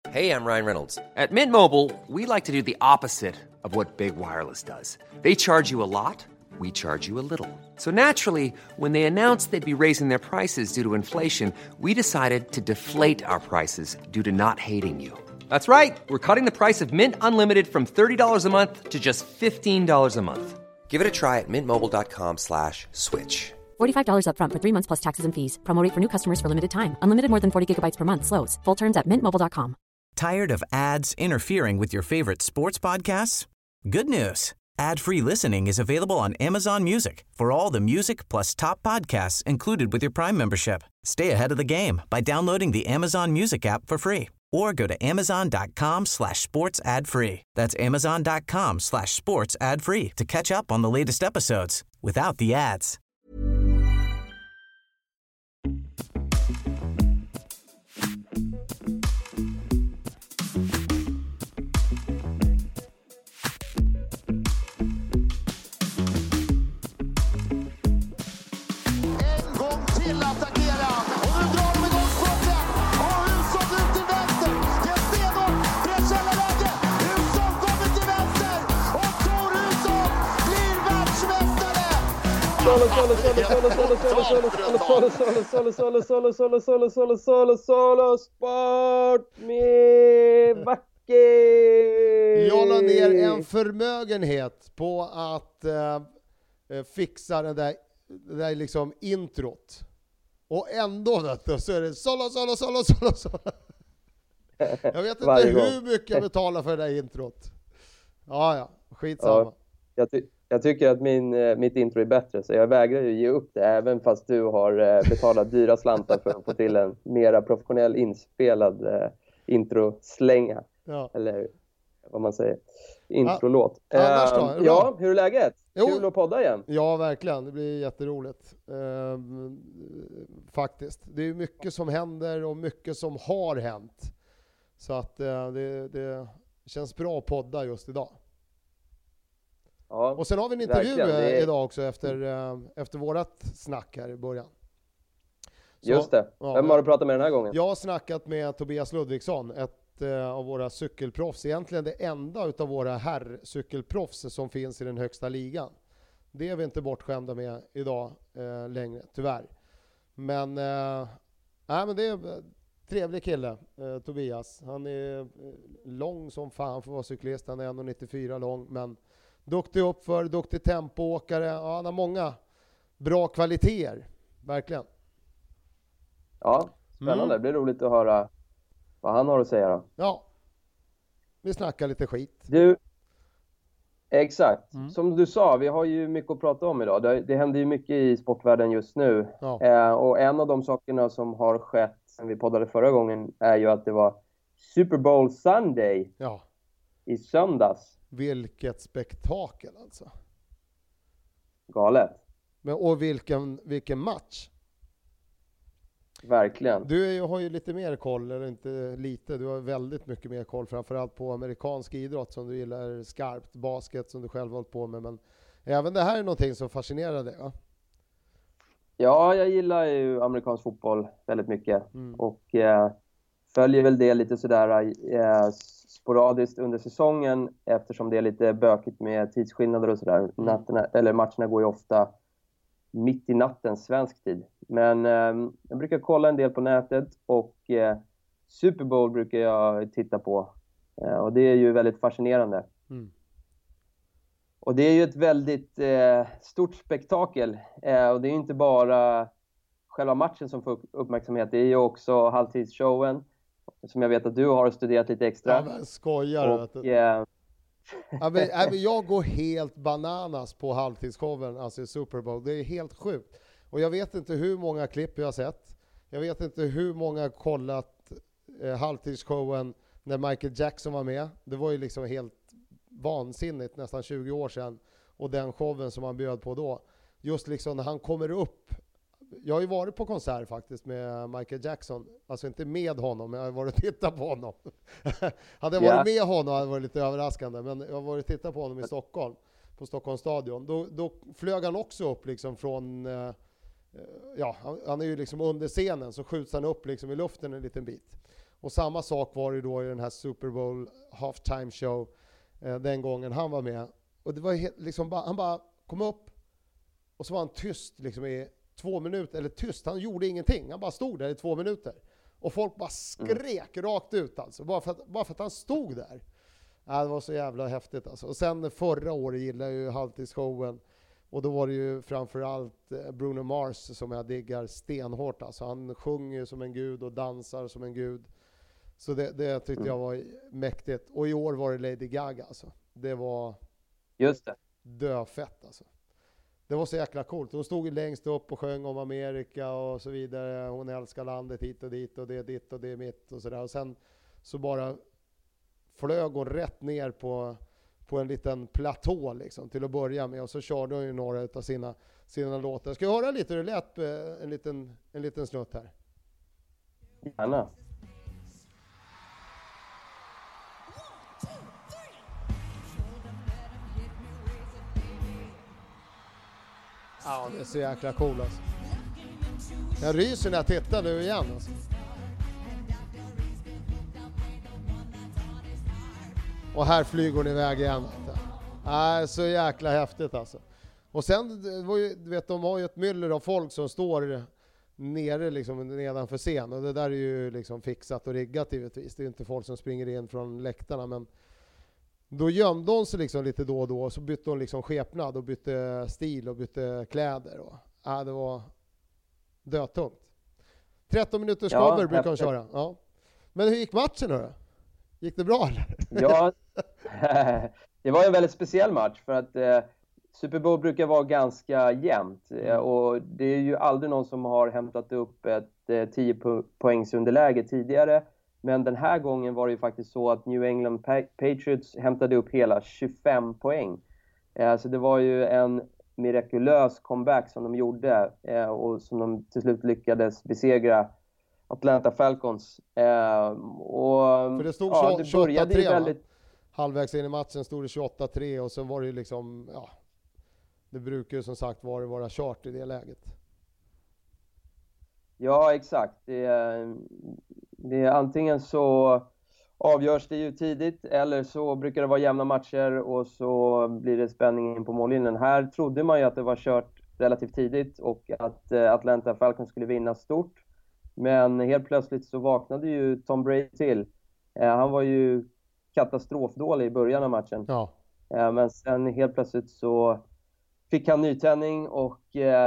Hey, I'm Ryan Reynolds. At Mint Mobile, we like to do the opposite of what Big Wireless does. They charge you a lot, we charge you a little. So naturally, when they announced they'd be raising their prices due to inflation, we decided to deflate our prices due to not hating you. That's right. We're cutting the price of Mint Unlimited from $30 a month to just $15 a month. Give it a try at mintmobile.com/switch. $45 up front for 3 months plus taxes and fees. Promo rate for new customers for limited time. Unlimited more than 40 gigabytes per month. Slows full terms at mintmobile.com. Tired of ads interfering with your favorite sports podcasts? Good news. Ad-free listening is available on Amazon Music for all the music plus top podcasts included with your Prime membership. Stay ahead of the game by downloading the Amazon Music app for free or go to amazon.com/sports ad free. That's amazon.com/sports ad free to catch up on the latest episodes without the ads. Solo sport med Backe. Jag la ner en förmögenhet på att fixa det där liksom introt. Och ändå vet du, så är det solo. Jag vet inte hur mycket jag betalar för det där introt. Ja, skitsamma. Ja, jag tycker att mitt intro är bättre, så jag vägrar ju ge upp det även fast du har betalat dyra slantar för att få till en mera professionell inspelad introslänga. Ja. Eller vad man säger. Introlåt. Ja, hur är läget? Kul att podda igen. Ja, verkligen. Det blir jätteroligt. Faktiskt. Det är mycket som händer och mycket som har hänt. Så att det känns bra att podda just idag. Ja, och sen har vi en intervju idag också efter vårat snack här i början. Så, just det. Vem har du pratat med den här gången? Jag har snackat med Tobias Ludvigsson, ett av våra cykelproffs. Egentligen det enda utav våra herrcykelproffs som finns i den högsta ligan. Det är vi inte bortskämda med idag längre, tyvärr. Men det är en trevlig kille, Tobias. Han är lång som fan för att vara cyklist. Han är 1,94 lång, men duktig uppför, duktig tempoåkare. Ja, han har många bra kvaliteter, verkligen. Ja, spännande. Det blir roligt att höra vad han har att säga då. Ja, vi snackar lite skit. Du, exakt. Som du sa, vi har ju mycket att prata om idag. Det händer ju mycket i sportvärlden just nu. Ja. Och en av de sakerna som har skett sen vi poddade förra gången är ju att det var Super Bowl Sunday i söndags. Vilket spektakel alltså. Galet. Men, och vilken match. Verkligen. Du har ju lite mer koll, eller inte lite, du har väldigt mycket mer koll, framförallt på amerikansk idrott som du gillar skarpt, basket som du själv har hållit på med, men även det här är någonting som fascinerar dig, va? Ja, jag gillar ju amerikansk fotboll väldigt mycket och följer väl det lite sådär sporadiskt under säsongen eftersom det är lite bökigt med tidsskillnader och sådär. Matcherna går ju ofta mitt i natten svensk tid. Men jag brukar kolla en del på nätet och Super Bowl brukar jag titta på. Och det är ju väldigt fascinerande. Och det är ju ett väldigt stort spektakel. Och det är ju inte bara själva matchen som får uppmärksamhet. Det är ju också halvtidsshowen som jag vet att du har studerat lite extra. Ja, men skojar. Och, jag går helt bananas på halvtidsshowen, alltså i Super Bowl. Det är helt sjukt. Och jag vet inte hur många klipp jag har sett. Jag vet inte hur många kollat halvtidsshowen när Michael Jackson var med. Det var ju liksom helt vansinnigt, nästan 20 år sedan. Och den showen som han bjöd på då. Just liksom när han kommer upp. Jag har ju varit på konsert faktiskt med Michael Jackson. Alltså inte med honom, men jag har varit och tittat på honom. Hade jag varit med honom hade det varit lite överraskande. Men jag har varit och tittat på honom i Stockholm. På Stockholms stadion. Då flög han också upp liksom från... han är ju liksom under scenen, så skjuts han upp liksom i luften en liten bit. Och samma sak var det då i den här Super Bowl halftime show den gången han var med. Och det var liksom han bara kom upp och så var han tyst liksom i 2 minuter, eller tyst, han gjorde ingenting. Han bara stod där i 2 minuter. Och folk bara skrek rakt ut alltså, bara för att han stod där. Ja, det var så jävla häftigt alltså. Och sen förra året gillade jag ju halvtidsshowen. Och då var det ju framförallt Bruno Mars som jag diggar stenhårt alltså. Han sjunger som en gud och dansar som en gud. Så det tyckte jag var mäktigt. Och i år var det Lady Gaga alltså. Det var just det. Döfett alltså. Det var så jäkla coolt. Hon stod längst upp och sjöng om Amerika och så vidare. Hon älskar landet hit och dit och det är ditt och det är mitt och sådär. Och sen så bara flög hon rätt ner på en liten platå liksom, till att börja med. Och så körde hon ju några av sina låtar. Ska jag höra lite hur det lät en liten snutt här? Gärna. Ja, det är så jäkla cool alltså. Jag ryser när jag tittar nu igen alltså. Och här flyger hon iväg igen. Så jäkla häftigt alltså. Och sen, du vet, de har ju ett myller av folk som står nere liksom nedanför scen. Och det där är ju liksom fixat och riggat givetvis. Det är inte folk som springer in från läktarna, men då gömde hon sig liksom lite då och då, och så bytte hon liksom skepnad och bytte stil och bytte kläder. Och, det var dötungt. 13 minuters cover brukar hon köra. Ja. Men hur gick matchen då? Gick det bra eller? Ja, det var en väldigt speciell match för att Super Bowl brukar vara ganska jämnt. Och det är ju aldrig någon som har hämtat upp ett 10 poängs underläge tidigare. Men den här gången var det ju faktiskt så att New England Patriots hämtade upp hela 25 poäng. Så det var ju en mirakulös comeback som de gjorde och som de till slut lyckades besegra Atlanta Falcons. För det stod 28-3 väldigt... Halvvägs in i matchen stod det 28-3 och sen var det ju liksom, det brukar ju som sagt vara kört i det läget. Ja, exakt. Det är antingen så avgörs det ju tidigt eller så brukar det vara jämna matcher och så blir det spänning in på mållinjen. Här trodde man ju att det var kört relativt tidigt och att Atlanta Falcons skulle vinna stort. Men helt plötsligt så vaknade ju Tom Brady till. Han var ju katastrofdålig i början av matchen. Ja. Men sen helt plötsligt så fick han nytändning och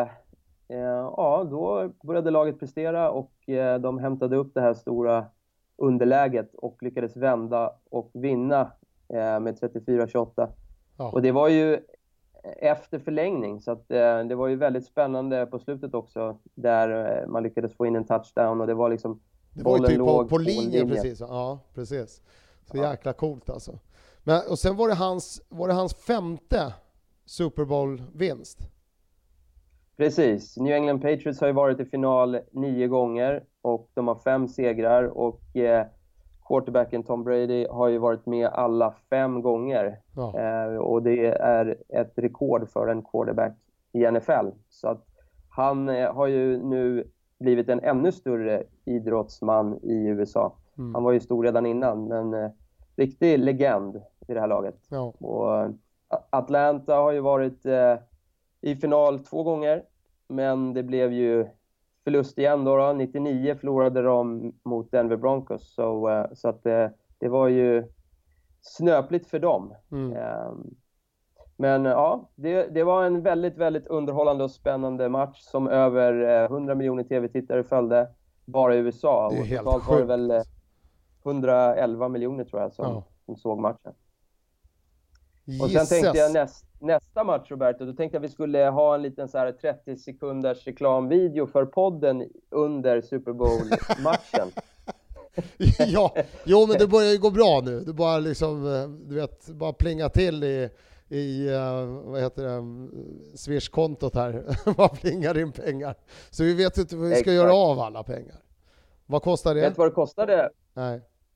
då började laget prestera och de hämtade upp det här stora underläget och lyckades vända och vinna med 34-28. Ja. Och det var ju efter förlängning, så att det var ju väldigt spännande på slutet också där man lyckades få in en touchdown och det var liksom det var ju typ på linjen precis. Ja, precis. Så jäkla coolt alltså. Men och sen var det hans 5:e Super Bowl-vinst. Precis. New England Patriots har ju varit i final 9 gånger och de har 5 segrar och quarterbacken Tom Brady har ju varit med alla 5 gånger. Ja. Och det är ett rekord för en quarterback i NFL. Så att han har ju nu blivit en ännu större idrottsman i USA. Mm. Han var ju stor redan innan, men riktig legend i det här laget. Ja. Och Atlanta har ju varit i final 2 gånger, men det blev ju förlust igen då. 99 förlorade de mot Denver Broncos, så att det var ju snöpligt för dem. Mm. Men ja, det var en väldigt, väldigt underhållande och spännande match som över 100 miljoner tv-tittare följde bara i USA. Det är och helt totalt var det väl 111 miljoner tror jag som såg matchen. Och sen tänkte jag nästa match, Roberto, då tänkte jag att vi skulle ha en liten så här 30 sekunders reklamvideo för podden under Super Bowl-matchen. Ja, jo, men det börjar ju gå bra nu. Du bara liksom, du vet, bara plinga till i vad heter det, Swish-kontot här. Bara plingar in pengar. Så vi vet inte vad vi ska göra av alla pengar. Vad kostar det? Vet du vad det kostade? Nej.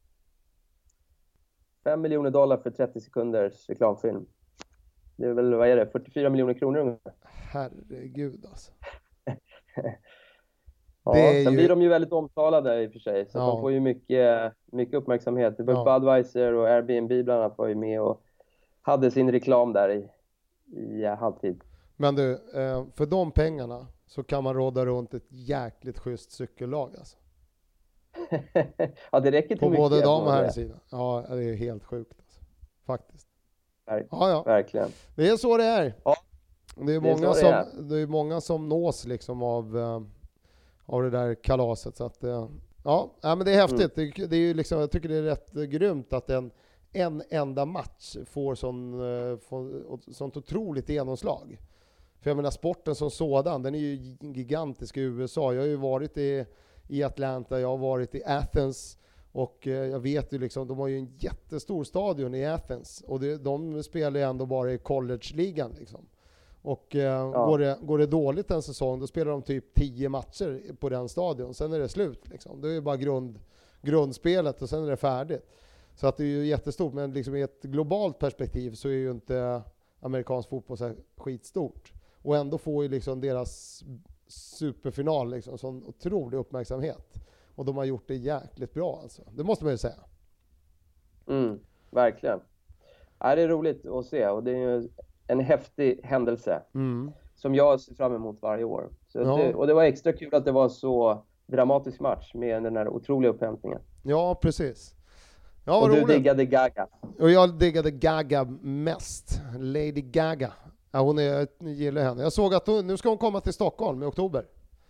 $5 miljoner för 30 sekunders reklamfilm. Det är väl, vad är det, 44 miljoner kronor ungefär. Herregud alltså. Ja, sen blir de ju väldigt omtalade i och för sig, så de får ju mycket uppmärksamhet. Budweiser och Airbnb bland annat var ju med och hade sin reklam där i halvtid. Men du, för de pengarna så kan man råda runt ett jäkligt schysst cykellag alltså. Ja, det räcker till på mycket. På både dam och här sidan. Ja, det är helt sjukt alltså. Faktiskt. Verkligen. Det är så det är. Ja. Det är många som nås liksom av det där kalaset, så att men det är häftigt. Det är ju liksom, jag tycker det är rätt grymt att en enda match får sånt otroligt genomslag. För jag menar, sporten som sådan, den är ju gigantisk i USA. Jag har ju varit i Atlanta, jag har varit i Athens, och jag vet ju liksom, de har ju en jättestor stadion i Athens, och de spelar ju ändå bara i college-ligan liksom. Och går det dåligt en säsong, då spelar de typ 10 matcher på den stadion. Sen är det slut liksom. Det är ju bara grundspelet och sen är det färdigt. Så att det är ju jättestort, men liksom i ett globalt perspektiv så är ju inte amerikansk fotboll så skitstort. Och ändå får ju liksom deras superfinal liksom sån otrolig uppmärksamhet. Och de har gjort det jäkligt bra alltså. Det måste man ju säga. Verkligen. Ja, det är roligt att se, och det är ju en häftig händelse som jag ser fram emot varje år. Och det var extra kul att det var så dramatisk match med den här otroliga upphämtningen. Ja, precis. Ja, och du roligt. diggade Gaga. Och jag diggade Gaga mest. Lady Gaga. Ja, jag gillar henne. Jag såg att nu ska hon komma till Stockholm i oktober.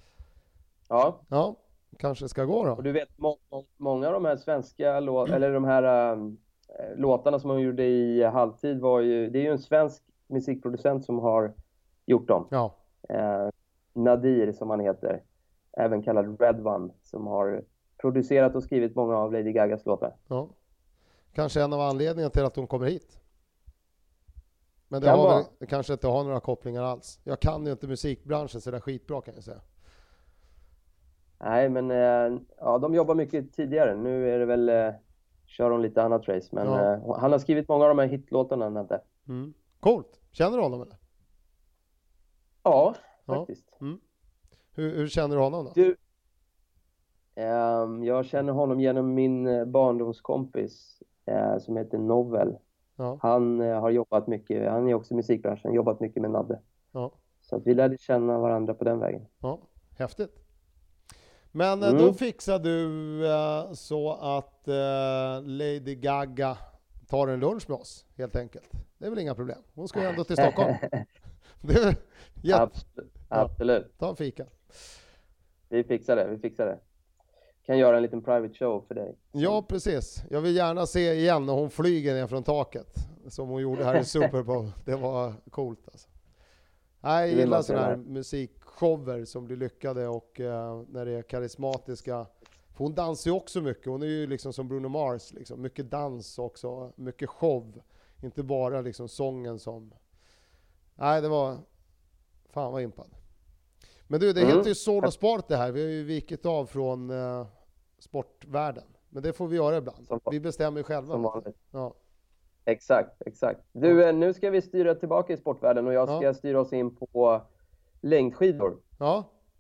Ja, kanske ska gå då. Och du vet, många av de här svenska eller de här låtarna som hon gjorde i halvtid det är ju en svensk musikproducent som har gjort dem. Ja. Nadir som han heter, även kallad Red One, som har producerat och skrivit många av Lady Gagas låtar. Ja. Kanske en av anledningarna till att hon kommer hit. Men det kanske inte har några kopplingar alls. Jag kan ju inte musikbranschen så där skitbra, kan jag säga. Nej, men de jobbar mycket tidigare. Nu är det väl kör hon lite annat race, men han har skrivit många av de här hitlåtarna. Nante. Coolt. Känner du honom eller? Ja, faktiskt. Hur känner du honom då? Jag känner honom genom min barndomskompis som heter Novel. Ja. Han har jobbat mycket, han är också i musikbranschen, jobbat mycket med Nadde. Ja. Så att vi lärde känna varandra på den vägen. Ja, häftigt. Men då fixar du så att Lady Gaga tar en lunch med oss, helt enkelt. Det är väl inga problem. Hon ska ju ändå till Stockholm. Absolut. Ta en fika. Vi fixar det. Kan göra en liten private show för dig. Ja, precis. Jag vill gärna se igen när hon flyger ner från taket, som hon gjorde här i Super Bowl. Det var coolt alltså. Jag gillar sådana här musikshower som blir lyckade, och när det är karismatiska. För hon dansar ju också mycket. Hon är ju liksom som Bruno Mars, liksom. Mycket dans också, mycket show. Inte bara liksom sången som... Nej, det var... Fan vad impad. Men du, det heter ju Solo Sport det här. Vi har ju vikit av från sportvärlden. Men det får vi göra ibland. Vi bestämmer själva. Som vanligt. Ja. Exakt. Du, nu ska vi styra tillbaka i sportvärlden, och jag ska styra oss in på längdskidor. Ja.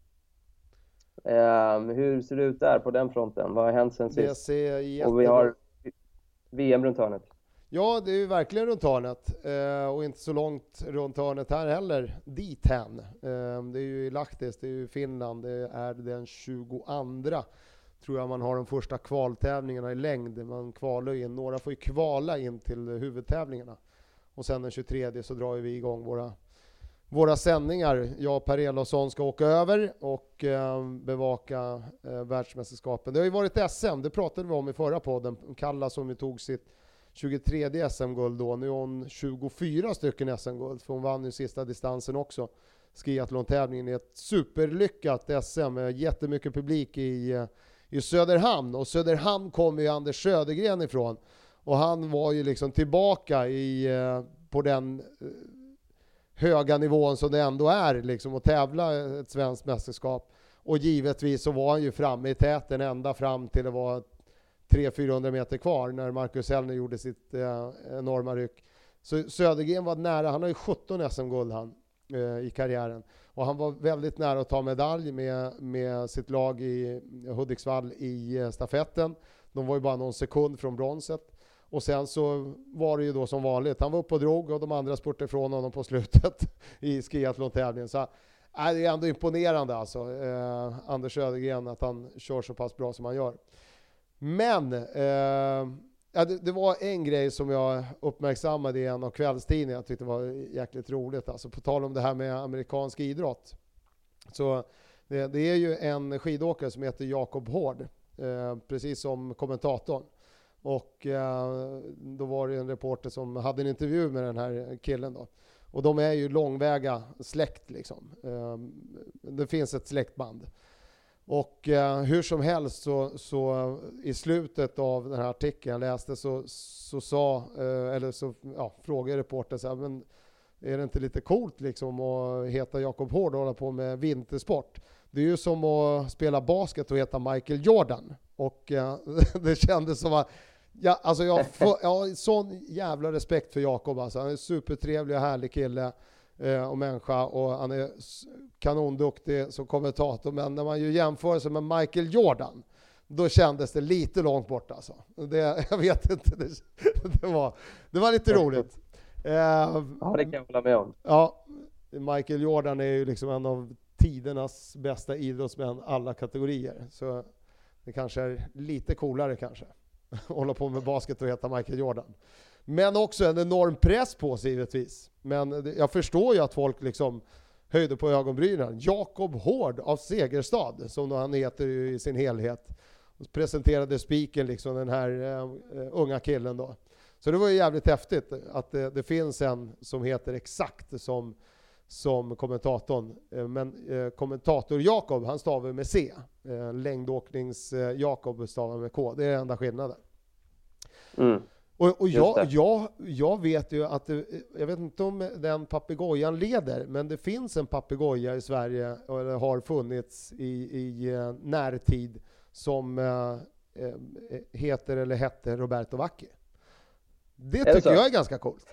Hur ser det ut där på den fronten? Vad har hänt sen sist? Det ser jättebra. Och vi har VM runt hörnet. Ja, det är ju verkligen runt hörnet. Och inte så långt runt hörnet här heller. Dithän. Det är ju i Lahtis, det är ju Finland. Det är den 22. Tror jag man har de första kvaltävlingarna i längd. Man kvalar in. Några får ju kvala in till huvudtävlingarna. Och sen den 23 så drar vi igång våra sändningar. Jag och Per Elofsson ska åka över och bevaka världsmästerskapen. Det har ju varit SM, det pratade vi om i förra podden. Kalla som ju tog sitt 23 SM-guld då. Nu är hon 24 stycken SM-guld, för hon vann ju sista distansen också. Skiathlon-tävlingen är ett superlyckat SM med jättemycket publik i Söderhamn. Och Söderhamn kommer ju Anders Södergren ifrån. Och han var ju liksom tillbaka på den höga nivån som det ändå är liksom, att tävla ett svenskt mästerskap. Och givetvis så var han ju framme i täten ända fram till det var 300-400 meter kvar när Marcus Hellner gjorde sitt enorma ryck. Så Södergren var nära, han har ju 17 SM-guld han. i karriären. Och han var väldigt nära att ta medalj med sitt lag i Hudiksvall i stafetten. De var ju bara någon sekund från bronset. Och sen så var det ju då som vanligt. Han var uppe och drog och de andra spurtade ifrån honom på slutet i skiathlon-tävlingen. Så det är ändå imponerande alltså. Anders Ödegren, att han kör så pass bra som han gör. Men det var en grej som jag uppmärksammade i en av kvällstidningarna. Jag tyckte det var jäkligt roligt. Alltså, på tal om det här med amerikansk idrott. Så det är ju en skidåkare som heter Jakob Hård. Precis som kommentatorn. Och då var det en reporter som hade en intervju med den här killen då. Och de är ju långväga släkt liksom. Det finns ett släktband. Och hur som helst så i slutet av den här artikeln jag läste så frågade reportern så här, men är det inte lite coolt liksom att heta Jakob Hård och hålla på med vintersport? Det är ju som att spela basket och heta Michael Jordan. Och det kändes som att jag har sån jävla respekt för Jakob. Alltså. Han är en supertrevlig och härlig kille och människa, och han är kanonduktig som kommentator. Men när man ju jämför sig med Michael Jordan, då kändes det lite långt bort alltså. Jag vet inte, det var lite roligt. Ja, det kan jag hålla med om. Ja, Michael Jordan är ju liksom en av tidernas bästa idrottsmän alla kategorier. Så det kanske är lite coolare kanske. Hålla på med basket och heta Michael Jordan. Men också en enorm press på sig givetvis. Men jag förstår ju att folk liksom höjde på ögonbrynen. Jakob Hård av Segerstad, som han heter i sin helhet. Och presenterade spiken liksom, den här unga killen då. Så det var ju jävligt häftigt att det finns en som heter exakt som kommentatorn. Men kommentator Jakob, han stavar med C. Längdåknings Jakob stavar med K. Det är enda skillnaden. Mm. Och jag vet ju att jag vet inte om den papegojan leder, men det finns en papegoja i Sverige, eller har funnits i närtid, som heter eller hette Roberto Vacchi. Det tycker jag är ganska coolt.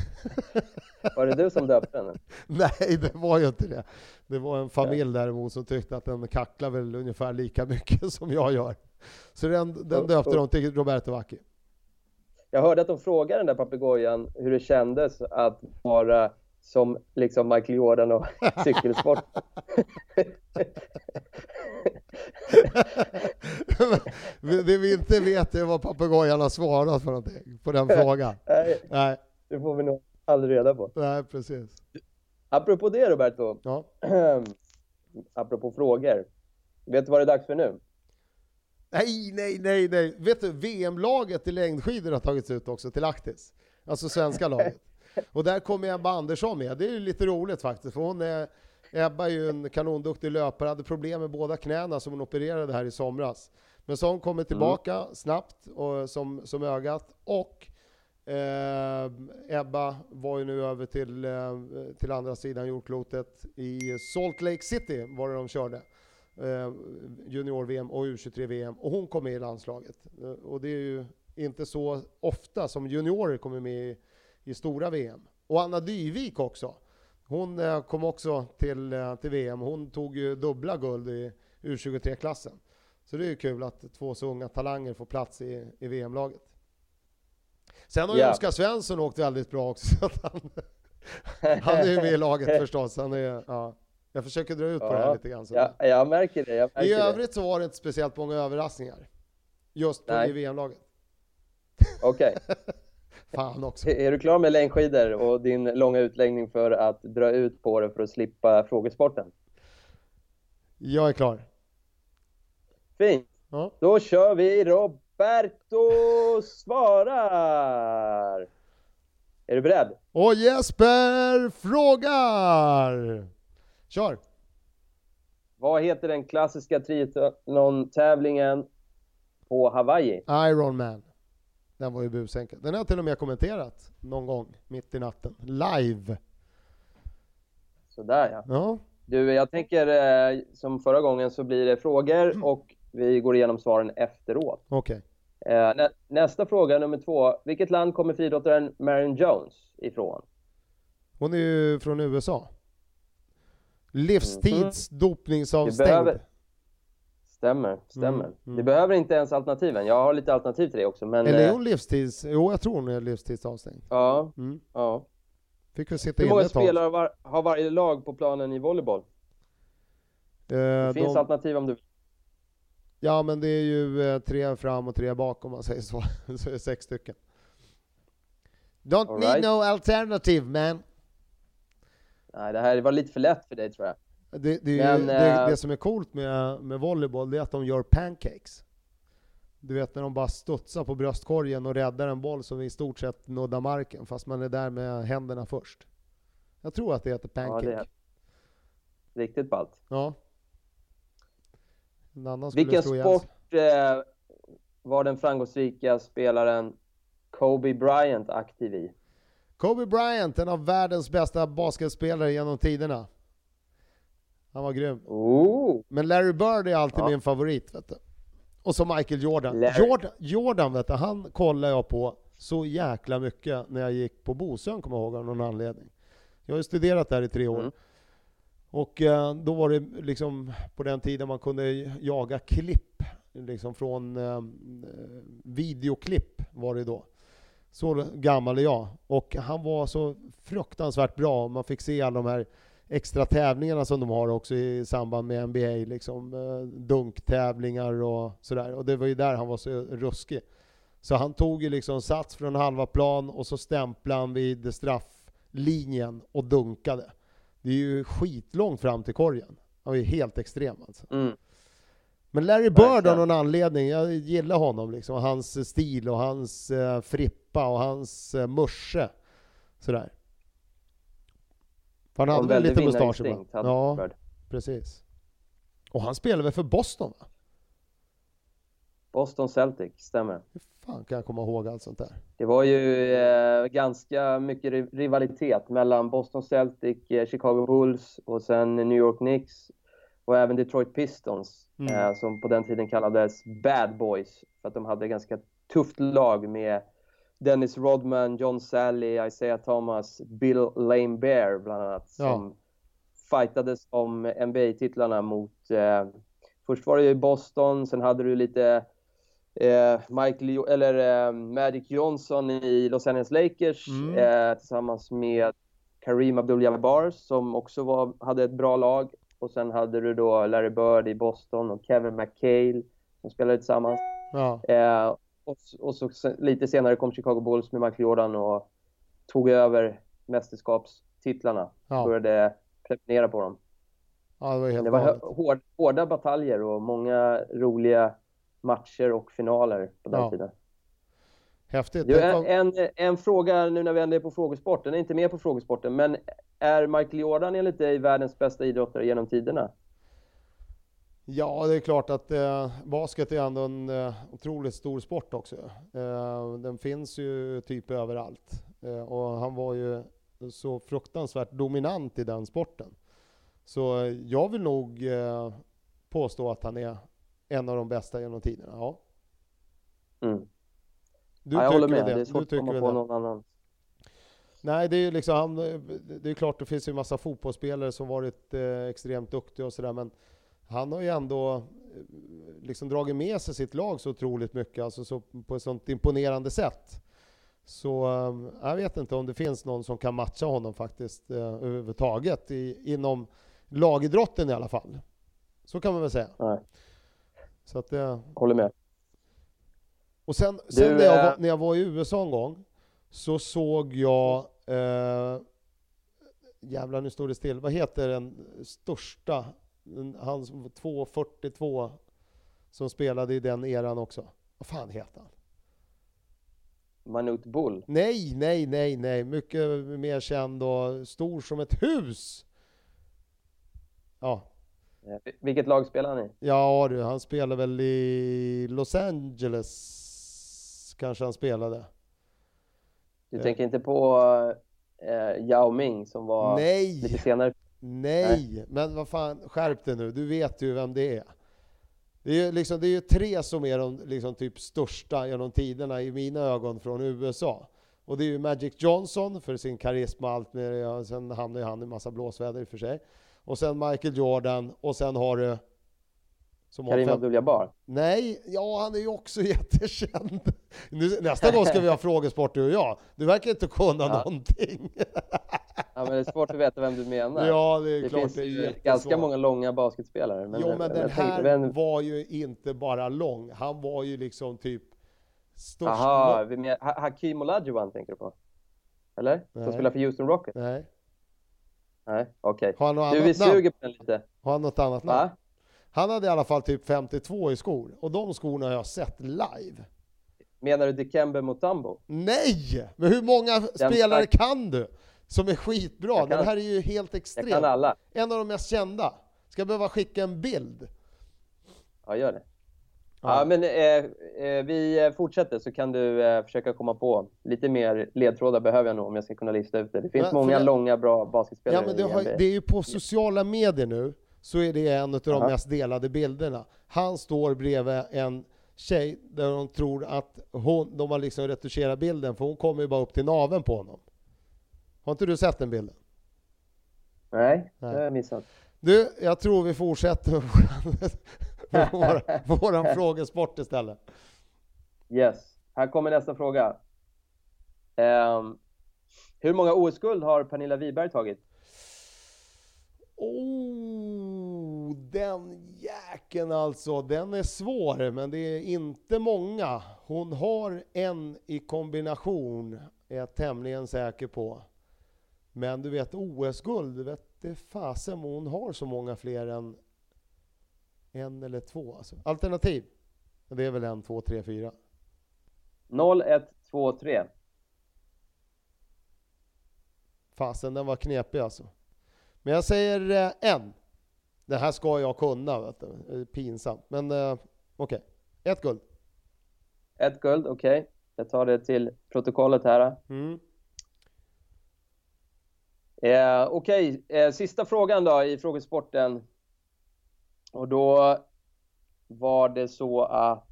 Var det du som döpte den? Nej, det var ju inte det. Det var en familj däremot som tyckte att den kacklar väl ungefär lika mycket som jag gör. Så den döpte de till Roberto Vacchi. Jag hörde att de frågade den där papegojan hur det kändes att vara som liksom Michael Jordan och cykelsport. Det vi inte vet är vad papegojan har svarat för någonting på den frågan. Nej. Det får vi nog aldrig reda på. Nej, precis. Apropå det, Roberto. Ja. Apropå frågor. Vet du vad det är dags för nu? Nej. Vet du, VM-laget i längdskidor har tagits ut också till Aktis. Alltså svenska laget. Och där kommer Ebba Andersson med. Det är ju lite roligt faktiskt. För Ebba är ju en kanonduktig löpare. Hade problem med båda knäna som hon opererade här i somras. Men så hon kommer tillbaka snabbt och som ögat. Och Ebba var ju nu över till andra sidan jordklotet. I Salt Lake City var det de körde. Junior-VM och U23-VM. Och hon kom med i landslaget. Och det är ju inte så ofta som juniorer kommer med i stora VM. Och Anna Dyvik också. Hon kom också till VM. Hon tog ju dubbla guld i U23-klassen. Så det är ju kul att två så unga talanger får plats i VM-laget. Sen har Oskar Svensson åkt väldigt bra också. Så att han är ju med i laget förstås. Jag försöker dra ut på det här lite grann. Jag märker det. I övrigt så var det inte speciellt många överraskningar. Just i VM-laget. Okej. Fan också. Är du klar med längdskidor och din långa utläggning för att dra ut på det för att slippa frågesporten? Jag är klar. Fint. Ja. Då kör vi. Roberto svarar. Är du beredd? Och Jesper frågar. Kör. Vad heter den klassiska triathlon-tävlingen på Hawaii? Ironman. Den var ju busenkel. Den har jag till och med kommenterat någon gång mitt i natten. Live. Sådär ja. Du, jag tänker som förra gången så blir det frågor och vi går igenom svaren efteråt. Okej. Nästa fråga, nummer 2. Vilket land kommer friidrottaren Marion Jones ifrån? Hon är ju från USA. Livstids dopningsavstängd. Stämmer. Det behöver inte ens alternativen. Jag har lite alternativ till det också. Men, eller är hon livstids? Jo, jag tror hon är livstidsavstängd. Ja. Fick vi sitta hur många spelare har varje lag på planen i volleyboll? Det finns alternativ om du vill. Ja, men det är ju 3 fram och 3 bak om man säger så. Så är det 6 stycken. Don't need no alternative, man. Nej, det här var lite för lätt för dig, tror jag. Det som är coolt med volleyboll, det är att de gör pancakes. Du vet, när de bara studsar på bröstkorgen och räddar en boll som i stort sett nuddar marken, fast man är där med händerna först. Jag tror att det heter pancake. Ja, det är riktigt ballt. Ja. Vilken sport var den framgångsrika spelaren Kobe Bryant aktiv i? Kobe Bryant, en av världens bästa basketspelare genom tiderna. Han var grym. Men Larry Bird är alltid min favorit, vet du. Och så Michael Jordan. Jordan, vet du, han kollade jag på så jäkla mycket när jag gick på Bosön, kommer jag ihåg, av någon anledning. Jag har ju studerat där i 3 år. Och då var det liksom på den tiden man kunde jaga klipp liksom från videoklipp var det då. Så gammal är jag. Och han var så fruktansvärt bra. Man fick se alla de här extra tävlingarna som de har också i samband med NBA, liksom dunktävlingar och sådär. Och det var ju där han var så ruskig. Så han tog ju liksom sats från halva plan och så stämplade han vid strafflinjen och dunkade. Det är ju skitlångt fram till korgen. Han var ju helt extrem alltså. Men Larry Bird av någon anledning, jag gillar honom liksom, hans stil och hans frippa och hans musche sådär. För han hade väl lite mustasch ibland. Ja, precis. Och han spelade väl för Boston, va? Boston Celtics, stämmer. Hur fan kan jag komma ihåg allt sånt där? Det var ju ganska mycket rivalitet mellan Boston Celtics, Chicago Bulls och sen New York Knicks och även Detroit Pistons som på den tiden kallades Bad Boys för att de hade ganska tufft lag med Dennis Rodman, John Sally, Isaiah Thomas, Bill Lame Bear bland annat som fightades om NBA-titlarna mot först var det ju Boston, sen hade du lite Magic Johnson i Los Angeles Lakers tillsammans med Kareem Abdul-Jabbar som också hade ett bra lag, och sen hade du då Larry Bird i Boston och Kevin McHale som spelade tillsammans. Och så lite senare kom Chicago Bulls med Michael Jordan och tog över mästerskapstitlarna. Började preparera på dem. Ja, det var hårda bataljer och många roliga matcher och finaler på den tiden. Häftigt. En fråga nu när vi ändå är på frågesporten. Den är inte med på frågesporten, men är Michael Jordan enligt dig världens bästa idrottare genom tiderna? Ja, det är klart att basket är ändå en otroligt stor sport också. Den finns ju typ överallt. Och han var ju så fruktansvärt dominant i den sporten. Så jag vill nog påstå att han är en av de bästa genom tiderna. Ja. Jag håller med. Det är svårt att komma på någon annan. Nej, det är ju liksom det är klart det finns ju en massa fotbollsspelare som varit extremt duktiga och sådär, men han har ju ändå liksom dragit med sig sitt lag så otroligt mycket, alltså så på ett sånt imponerande sätt. Så jag vet inte om det finns någon som kan matcha honom faktiskt överhuvudtaget inom lagidrotten i alla fall. Så kan man väl säga. Nej. Så att håller med. Och sen när jag var i USA en gång så såg jag jävlar, nu står det still. Vad heter den största, han som 242 som spelade i den eran också? Vad fan heter han? Manute Bull? Nej. Mycket mer känd och stor som ett hus. Ja. Vilket lag spelar han i? Ja du, han spelar väl i Los Angeles. Kanske han spelade. Du tänker inte på Yao Ming som var lite senare? Nej, men vad fan, skärp dig nu. Du vet ju vem det är. Det är ju 3 som är de liksom typ största genom tiderna i mina ögon från USA. Och det är ju Magic Johnson för sin karisma och allt med det. Sen hamnar ju han i massa blåsväder i och för sig. och sen Michael Jordan, och sen har du Karim Abdul-Jabbar. Nej, ja, han är ju också jättekänd. Nästa gång ska vi ha frågesport, du och jag. Du verkar inte kunna någonting. Ja, men det är svårt att veta vem du menar. Ja, det är det klart. Finns det är ganska många långa basketspelare. Men den här var ju inte bara lång. Han var ju liksom typ störst. Jaha, Hakeem Olajuwon tänker du på? Eller? Nej. Som spelar för Houston Rockets? Nej, okej. Har han något annat Du, vi namn? suger på den lite. Har han något annat namn? Han hade i alla fall typ 52 i skor. Och de skorna har jag sett live. Menar du Dikembe Mutombo? Nej! Men hur många spelare kan du? Som är skitbra. Den här är ju helt extrem. Jag kan alla. En av de mest kända. Ska jag behöva skicka en bild? Ja, gör det. Ja, men vi fortsätter, så kan du försöka komma på lite mer ledtrådar behöver jag nog om jag ska kunna lista ut det. Det finns många långa bra basketspelare. Ja, men det är ju på sociala medier nu, så är det en av de mest delade bilderna. Han står bredvid en tjej där de tror att de har liksom retuscherat bilden, för hon kommer ju bara upp till naveln på honom. Har inte du sett den bilden? Nej, det har jag missat. Du, jag tror vi fortsätter med våran frågesport istället. Yes, här kommer nästa fråga. Hur många OS-guld har Pernilla Wiberg tagit? Den jäkeln alltså. Den är svår, men det är inte många. Hon har en i kombination, är jag tämligen säker på. Men du vet, OS-guld, du vet det fasen, hon har så många fler än en eller två. Alltså. Alternativ, det är väl 1, 2, 3, 4. 0, 1, 2, 3. Fasen, den var knepig alltså. Men jag säger en. Det här ska jag kunna, vet du. Det är pinsamt. Men okej. 1 guld. 1 guld, okej. Jag tar det till protokollet här. Okej, sista frågan då i frågesporten. Och då var det så att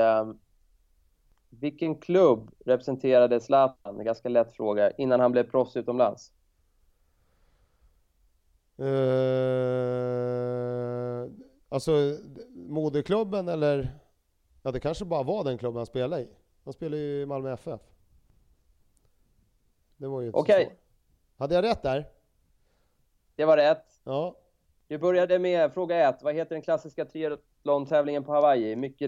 vilken klubb representerade Zlatan? En ganska lätt fråga. Innan han blev proffs utomlands. Alltså moderklubben eller? Ja, det kanske bara var den klubben han spelade i. Han spelade ju i Malmö FF. Det var ju inte så svårt. Hade jag rätt där? Det var rätt. Ja. Du började med fråga 1. Vad heter den klassiska triathlon-tävlingen på Hawaii? Mycket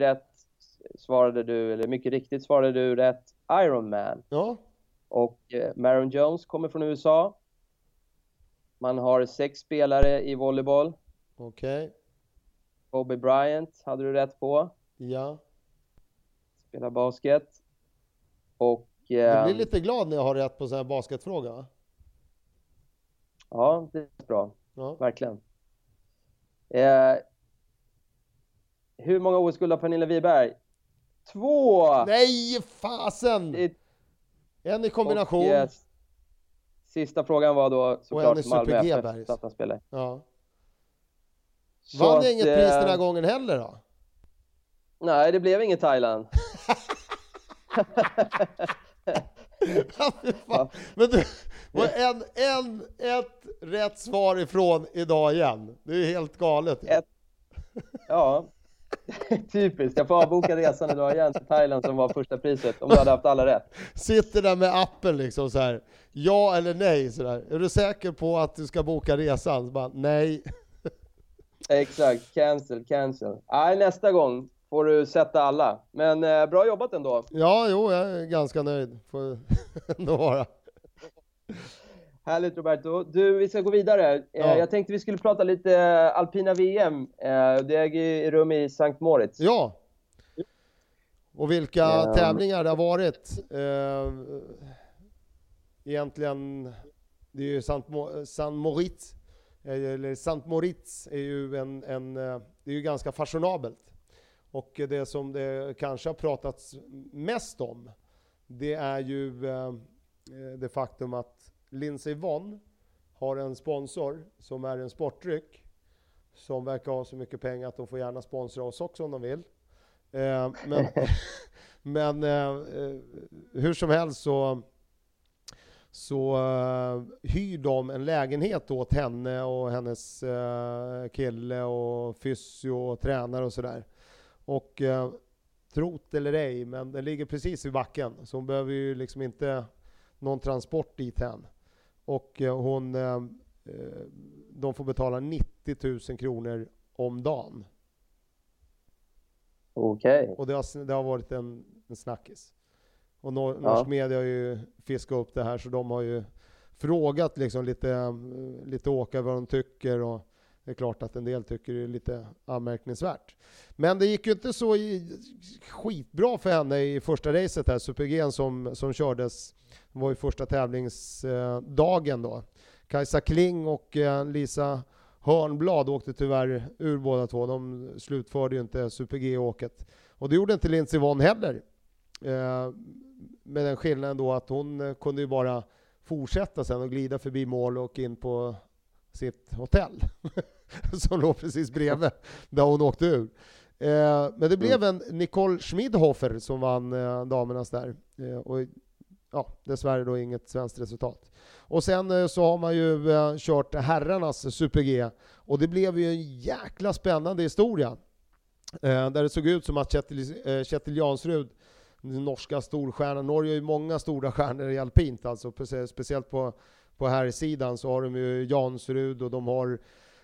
riktigt svarade du rätt. Ironman. Ja. Och Marion Jones kommer från USA. Man har 6 spelare i volleyboll. Okej. Kobe Bryant hade du rätt på. Ja. Spelar basket. Och du blir lite glad när jag har rätt på sån här basketfråga, va? Ja, det är bra. Ja. Verkligen. Hur många OS-guld har Pernilla Wiberg? 2! Nej, fasen! En i kombination. Och, sista frågan var då såklart Malmö FF att han spelar. Ja. Vann inget pris den här gången heller då? Nej, det blev inget Thailand. Ja. Men du, var ett rätt svar ifrån idag igen. Det är helt galet. Ja, typiskt. Jag får avboka resan idag igen till Thailand som var första priset, om du hade haft alla rätt. Sitter där med appen liksom så här. Ja eller nej så där. Är du säker på att du ska boka resan? Så bara, nej. Exakt, cancel. Nej, nästa gång får du sätta alla. Men bra jobbat ändå. Ja, jag är ganska nöjd. Får ändå vara. Härligt Roberto. Du, vi ska gå vidare. Jag tänkte vi skulle prata lite alpina VM. Det äger rum i Sankt Moritz. Ja. Och vilka tävlingar det har varit. Egentligen, det är ju Sankt Moritz. Eller Sankt Moritz är ju det är ju ganska fashionabelt. Och det som det kanske har pratats mest om, det är ju det faktum att Lindsey Vonn har en sponsor som är en sportdryck som verkar ha så mycket pengar att de får gärna sponsra oss också om de vill. Men hur som helst så hyr de en lägenhet åt henne och hennes kille och fysio och tränare och sådär. Och trot eller ej, men den ligger precis i backen, så hon behöver ju liksom inte någon transport dit hän. Och de får betala 90 000 kronor om dagen. Okej. Och det har varit en snackis. Och norsk media har ju fiskat upp det här, så de har ju frågat liksom lite åkare vad de tycker, och det är klart att en del tycker det är lite anmärkningsvärt. Men det gick ju inte så skitbra för henne i första racet här, Super-G som kördes. Det var ju första tävlingsdagen då. Kajsa Kling och Lisa Hörnblad åkte tyvärr ur båda två. De slutförde ju inte Super-G-åket. Och det gjorde inte Lindsey Vonn heller. Med den skillnaden då att hon kunde ju bara fortsätta sen och glida förbi mål och in på sitt hotell som låg precis bredvid där hon åkte ur. Men det blev en Nicole Schmidhofer som vann damernas där. Och dessvärre då inget svenskt resultat. Och sen så har man ju kört herrarnas Super-G, och det blev ju en jäkla spännande historia. Där det såg ut som att Kjetil Jansrud, den norska storstjärnan, Norge har ju många stora stjärnor i alpint, alltså speciellt på här sidan så har de ju Jansrud, och de har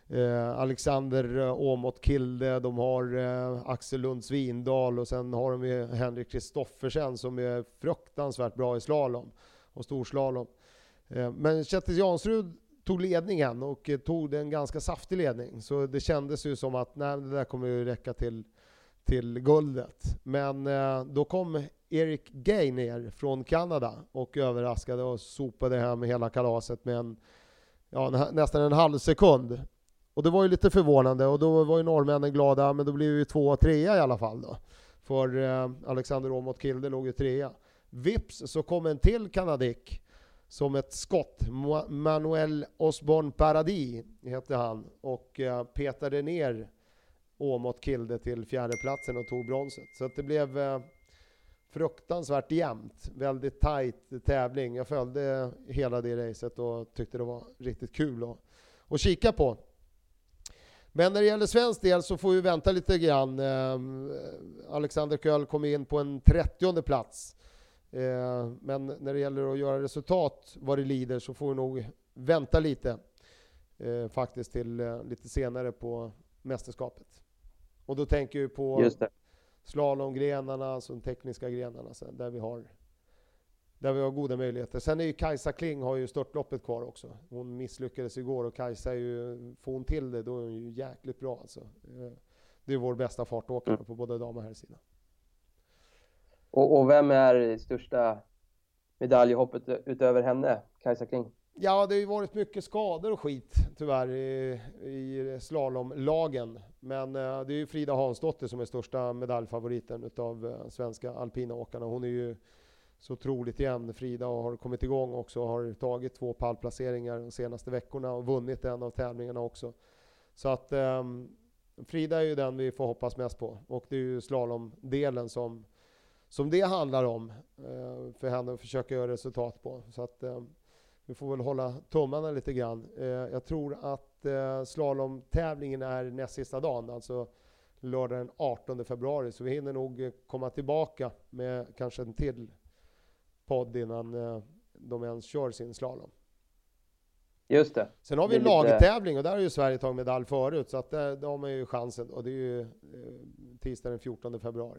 Alexander Åmot Kilde, de har Axel Lund Svindal, och sen har de ju Henrik Kristoffersen som är fruktansvärt bra i slalom och storslalom. Men Kjetil Jansrud tog ledningen och tog en ganska saftig ledning, så det kändes ju som att det där kommer ju räcka till guldet. Men då kom Eric Gay ner från Kanada och överraskade och sopade hem hela kalaset med nästan en halv sekund. Och det var ju lite förvånande, och då var ju norrmännen glada, men då blev ju 2 och 3 i alla fall då. För Alexander Åmot Kilde låg ju 3. Vips så kom en till kanadik som ett skott. Manuel Osborne Paradis heter han, och petade ner Åmot Kilde till 4:e platsen och tog bronset. Så att det blev fruktansvärt jämnt, väldigt tajt tävling. Jag följde hela det racet och tyckte det var riktigt kul att kika på. Men när det gäller svensk del så får vi vänta lite grann. Alexander Köll kom in på en 30:e plats. Men när det gäller att göra resultat vad det lider så får vi nog vänta lite. Faktiskt till lite senare på mästerskapet. Och då tänker jag på slalomgrenarna, alltså de tekniska grenarna där vi har goda möjligheter. Sen är ju Kajsa Kling har ju störtloppet kvar också. Hon misslyckades igår, och Kajsa är ju, får hon till det, då är hon ju jäkligt bra alltså. Det är vår bästa fartåkare på både dam och här sidan. Och vem är största medaljhoppet utöver henne, Kajsa Kling? Ja, det har ju varit mycket skador och skit tyvärr i slalomlagen. Men det är ju Frida Hansdotter som är största medaljfavoriten utav svenska alpina åkarna. Hon är ju så otroligt jämn, Frida, och har kommit igång också. Har tagit 2 pallplaceringar de senaste veckorna och vunnit en av tävlingarna också. Så att Frida är ju den vi får hoppas mest på. Och det är ju slalomdelen som det handlar om för henne att försöka göra resultat på. Så att vi får väl hålla tummarna lite grann. Jag tror att slalomtävlingen är näst sista dagen, alltså lördag den 18 februari. Så vi hinner nog komma tillbaka med kanske en till podd innan de ens kör sin slalom. Just det. Sen har vi en lagtävling, och där har ju Sverige tagit medalj förut, så att där har man ju chansen. Och det är ju tisdag den 14 februari.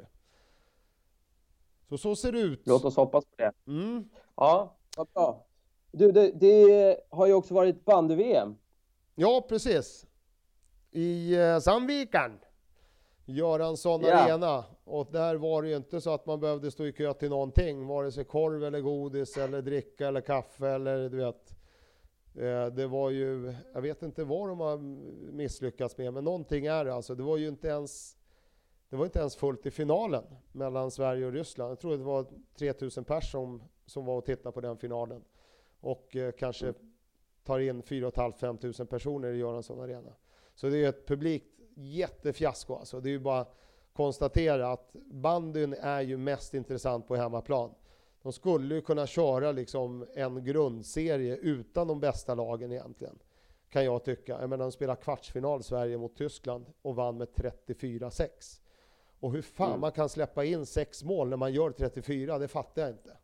Så ser det ut. Låt oss hoppas på det. Mm. Ja, vad bra. Du, det har ju också varit bandy-VM. Ja, precis. I Sandviken. Göransson Arena. Och där var det ju inte så att man behövde stå i kö till någonting. Vare sig korv eller godis eller dricka eller kaffe eller du vet. Det var ju, jag vet inte vad de har misslyckats med, men någonting är det. Alltså, det var inte ens fullt i finalen mellan Sverige och Ryssland. Jag tror det var 3000 personer som var och tittade på den finalen. Och kanske tar in 4 500 personer i Göransson Arena. Så det är ett publikt jättefiasko. Alltså. Det är ju bara konstatera att bandyn är ju mest intressant på hemmaplan. De skulle ju kunna köra liksom en grundserie utan de bästa lagen egentligen, kan jag tycka. Jag menar, de spelar kvartsfinal Sverige mot Tyskland och vann med 34-6. Och hur fan man kan släppa in 6 mål när man gör 34, det fattar jag inte.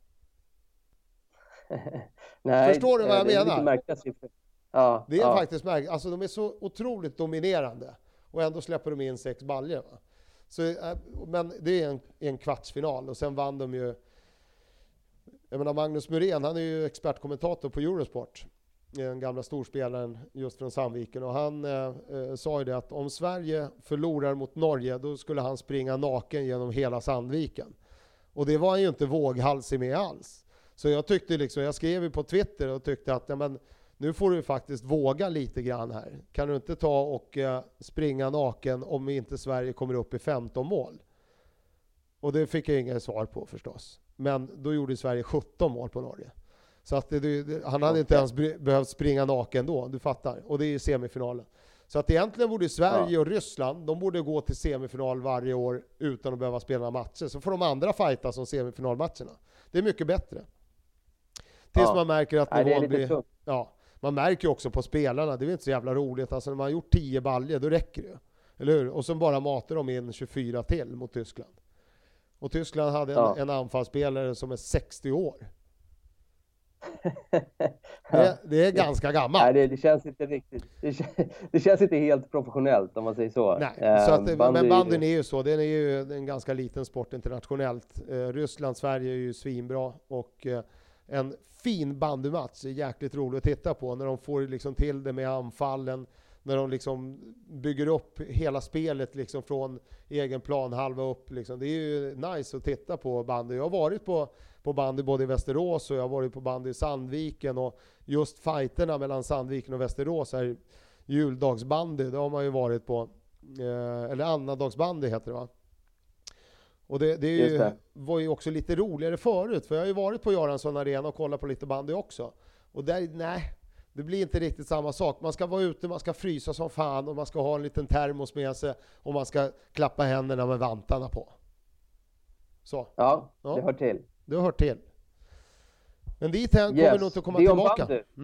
Nej, förstår du vad jag menar? Ja, det är faktiskt märkligt. Alltså de är så otroligt dominerande och ändå släpper de in 6 baljor. Va? Så, men det är en kvartsfinal och sen vann de ju. Jag menar, Magnus Muren, han är ju expertkommentator på Eurosport, den gamla storspelaren just från Sandviken, och han sa ju det att om Sverige förlorar mot Norge, då skulle han springa naken genom hela Sandviken. Och det var han ju inte våghalsig med alls. Så jag tyckte liksom, jag skrev ju på Twitter och tyckte att ja, men nu får du faktiskt våga lite grann här. Kan du inte ta och springa naken om inte Sverige kommer upp i 15 mål? Och det fick jag inga svar på förstås. Men då gjorde Sverige 17 mål på Norge. Så att han hade inte ens behövt springa naken då, du fattar. Och det är ju semifinalen. Så att egentligen borde Sverige och Ryssland, de borde gå till semifinal varje år utan att behöva spela matcher. Så får de andra fighta som semifinalmatcherna. Det är mycket bättre. Tills man märker att nivån blir... Ja, man märker ju också på spelarna, det är inte så jävla roligt. Alltså när man har gjort 10 baljor, då räcker det. Eller hur? Och så bara matar de in 24 till mot Tyskland. Och Tyskland hade en anfallsspelare som är 60 år. Det är ganska gammalt. Nej, det känns inte riktigt. Det känns inte helt professionellt om man säger så. Nej, så att, men bandyn är ju så. Den är ju en ganska liten sport internationellt. Ryssland, Sverige är ju svinbra. Och en fin bandymatch är jäkligt roligt att titta på. När de får liksom till det med anfallen. När de liksom bygger upp hela spelet liksom från egen plan halva upp. Liksom. Det är ju nice att titta på bandy. Jag har varit på bandy både i Västerås och jag har varit på bandy i Sandviken. Och just fighterna mellan Sandviken och Västerås är juldagsbandy. Det har man ju varit på. Eller annandagsbandy heter det, va? Och det är ju, var ju också lite roligare förut. För jag har ju varit på Göransson Arena och kollat på lite bandy också. Och där, nej... Det blir inte riktigt samma sak. Man ska vara ute, man ska frysa som fan och man ska ha en liten termos med sig och man ska klappa händerna med vantarna på. Så. Ja, det hör till. Det hör till. Men dit kommer vi nog inte komma tillbaka.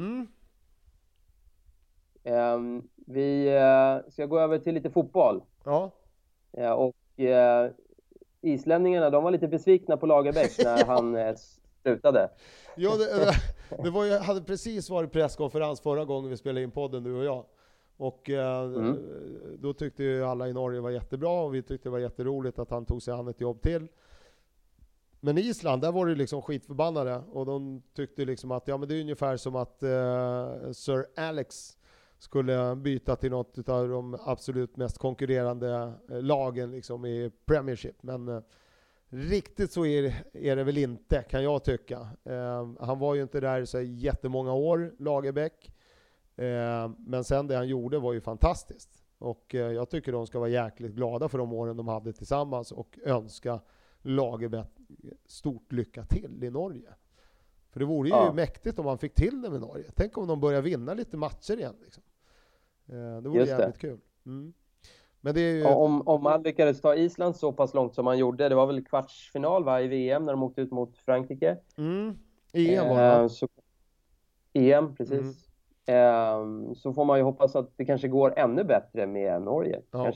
Vi ska gå över till lite fotboll. Ja. Och islänningarna, de var lite besvikna på Lagerbäck när han slutade. Ja, det var ju, hade precis varit presskonferens förra gången vi spelade in podden, du och jag. Och då tyckte ju alla i Norge var jättebra och vi tyckte det var jätteroligt att han tog sig an ett jobb till. Men i Island, där var det liksom skitförbannade och de tyckte liksom att ja, men det är ungefär som att Sir Alex skulle byta till något av de absolut mest konkurrerande lagen liksom i Premiership. Men riktigt så är det väl inte, kan jag tycka. Han var ju inte där så jättemånga år, Lagerbäck. Men sen det han gjorde var ju fantastiskt. Och jag tycker de ska vara jäkligt glada för de åren de hade tillsammans och önska Lagerbäck stort lycka till i Norge. För det vore ju mäktigt om man fick till det med Norge. Tänk om de börjar vinna lite matcher igen. Liksom. Det vore jävligt kul. Men det är ju... om man lyckades ta Island så pass långt som man gjorde, det var väl kvartsfinal i VM när de åkte ut mot Frankrike. EM var det. EM, precis. Så får man ju hoppas att det kanske går ännu bättre med Norge. Ja.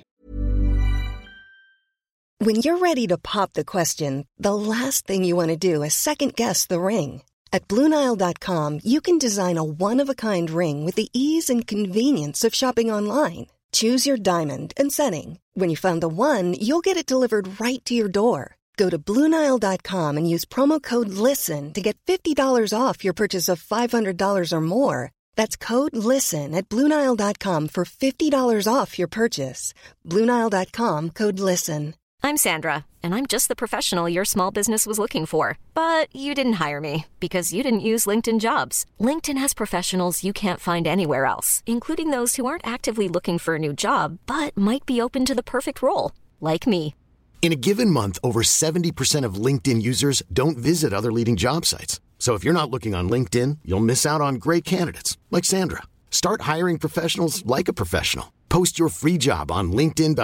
When you're ready to pop the question, the last thing you want to do is second guess the ring. At BlueNile.com you can design a one-of-a-kind ring with the ease and convenience of shopping online. Choose your diamond and setting. When you find the one, you'll get it delivered right to your door. Go to BlueNile.com and use promo code LISTEN to get $50 off your purchase of $500 or more. That's code LISTEN at BlueNile.com for $50 off your purchase. BlueNile.com, code LISTEN. I'm Sandra, and I'm just the professional your small business was looking for. But you didn't hire me because you didn't use LinkedIn Jobs. LinkedIn has professionals you can't find anywhere else, including those who aren't actively looking for a new job, but might be open to the perfect role, like me. In a given month, over 70% of LinkedIn users don't visit other leading job sites. So if you're not looking on LinkedIn, you'll miss out on great candidates, like Sandra. Start hiring professionals like a professional. Post your free job on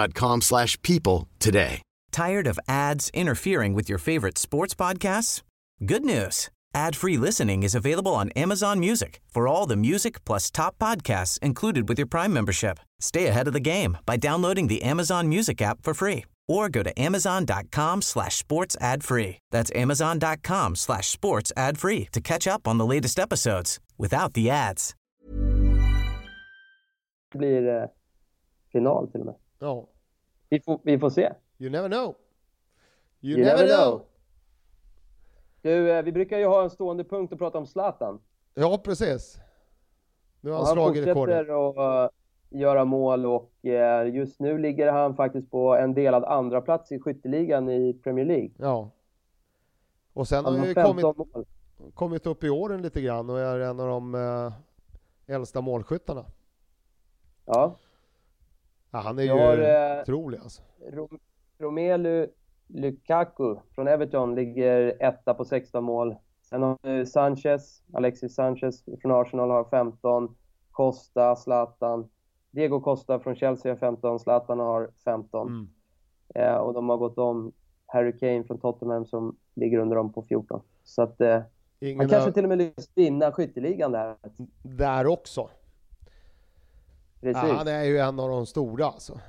linkedin.com/people today. Tired of ads interfering with your favorite sports podcasts? Good news. Ad-free listening is available on Amazon Music for all the music plus top podcasts included with your Prime membership. Stay ahead of the game by downloading the Amazon Music app for free or go to amazon.com/sports ad free. That's amazon.com/sports ad free to catch up on the latest episodes without the ads. Det blir final till och med. Ja. Vi får se. You never know. You never know. Du, vi brukar ju ha en stående punkt och prata om Zlatan. Ja, precis. Nu har han slagit fortsätter rekordet. att göra mål och just nu ligger han faktiskt på en delad andra plats i skytteligan i Premier League. Ja. Och sen Han har ju 15 mål. kommit upp i åren lite grann och är en av de äldsta målskyttarna. Ja. Ja, han är ju otrolig alltså. Romelu Lukaku från Everton ligger etta på 16 mål. Sen har Alexis Sanchez från Arsenal har 15. Costa, Zlatan. Diego Costa från Chelsea har 15. Zlatan har 15. Och de har gått om Harry Kane från Tottenham som ligger under dem på 14. Så att han kanske till och med lyckas vinna skytteligan där också. Precis. Ja, han är ju en av de stora alltså.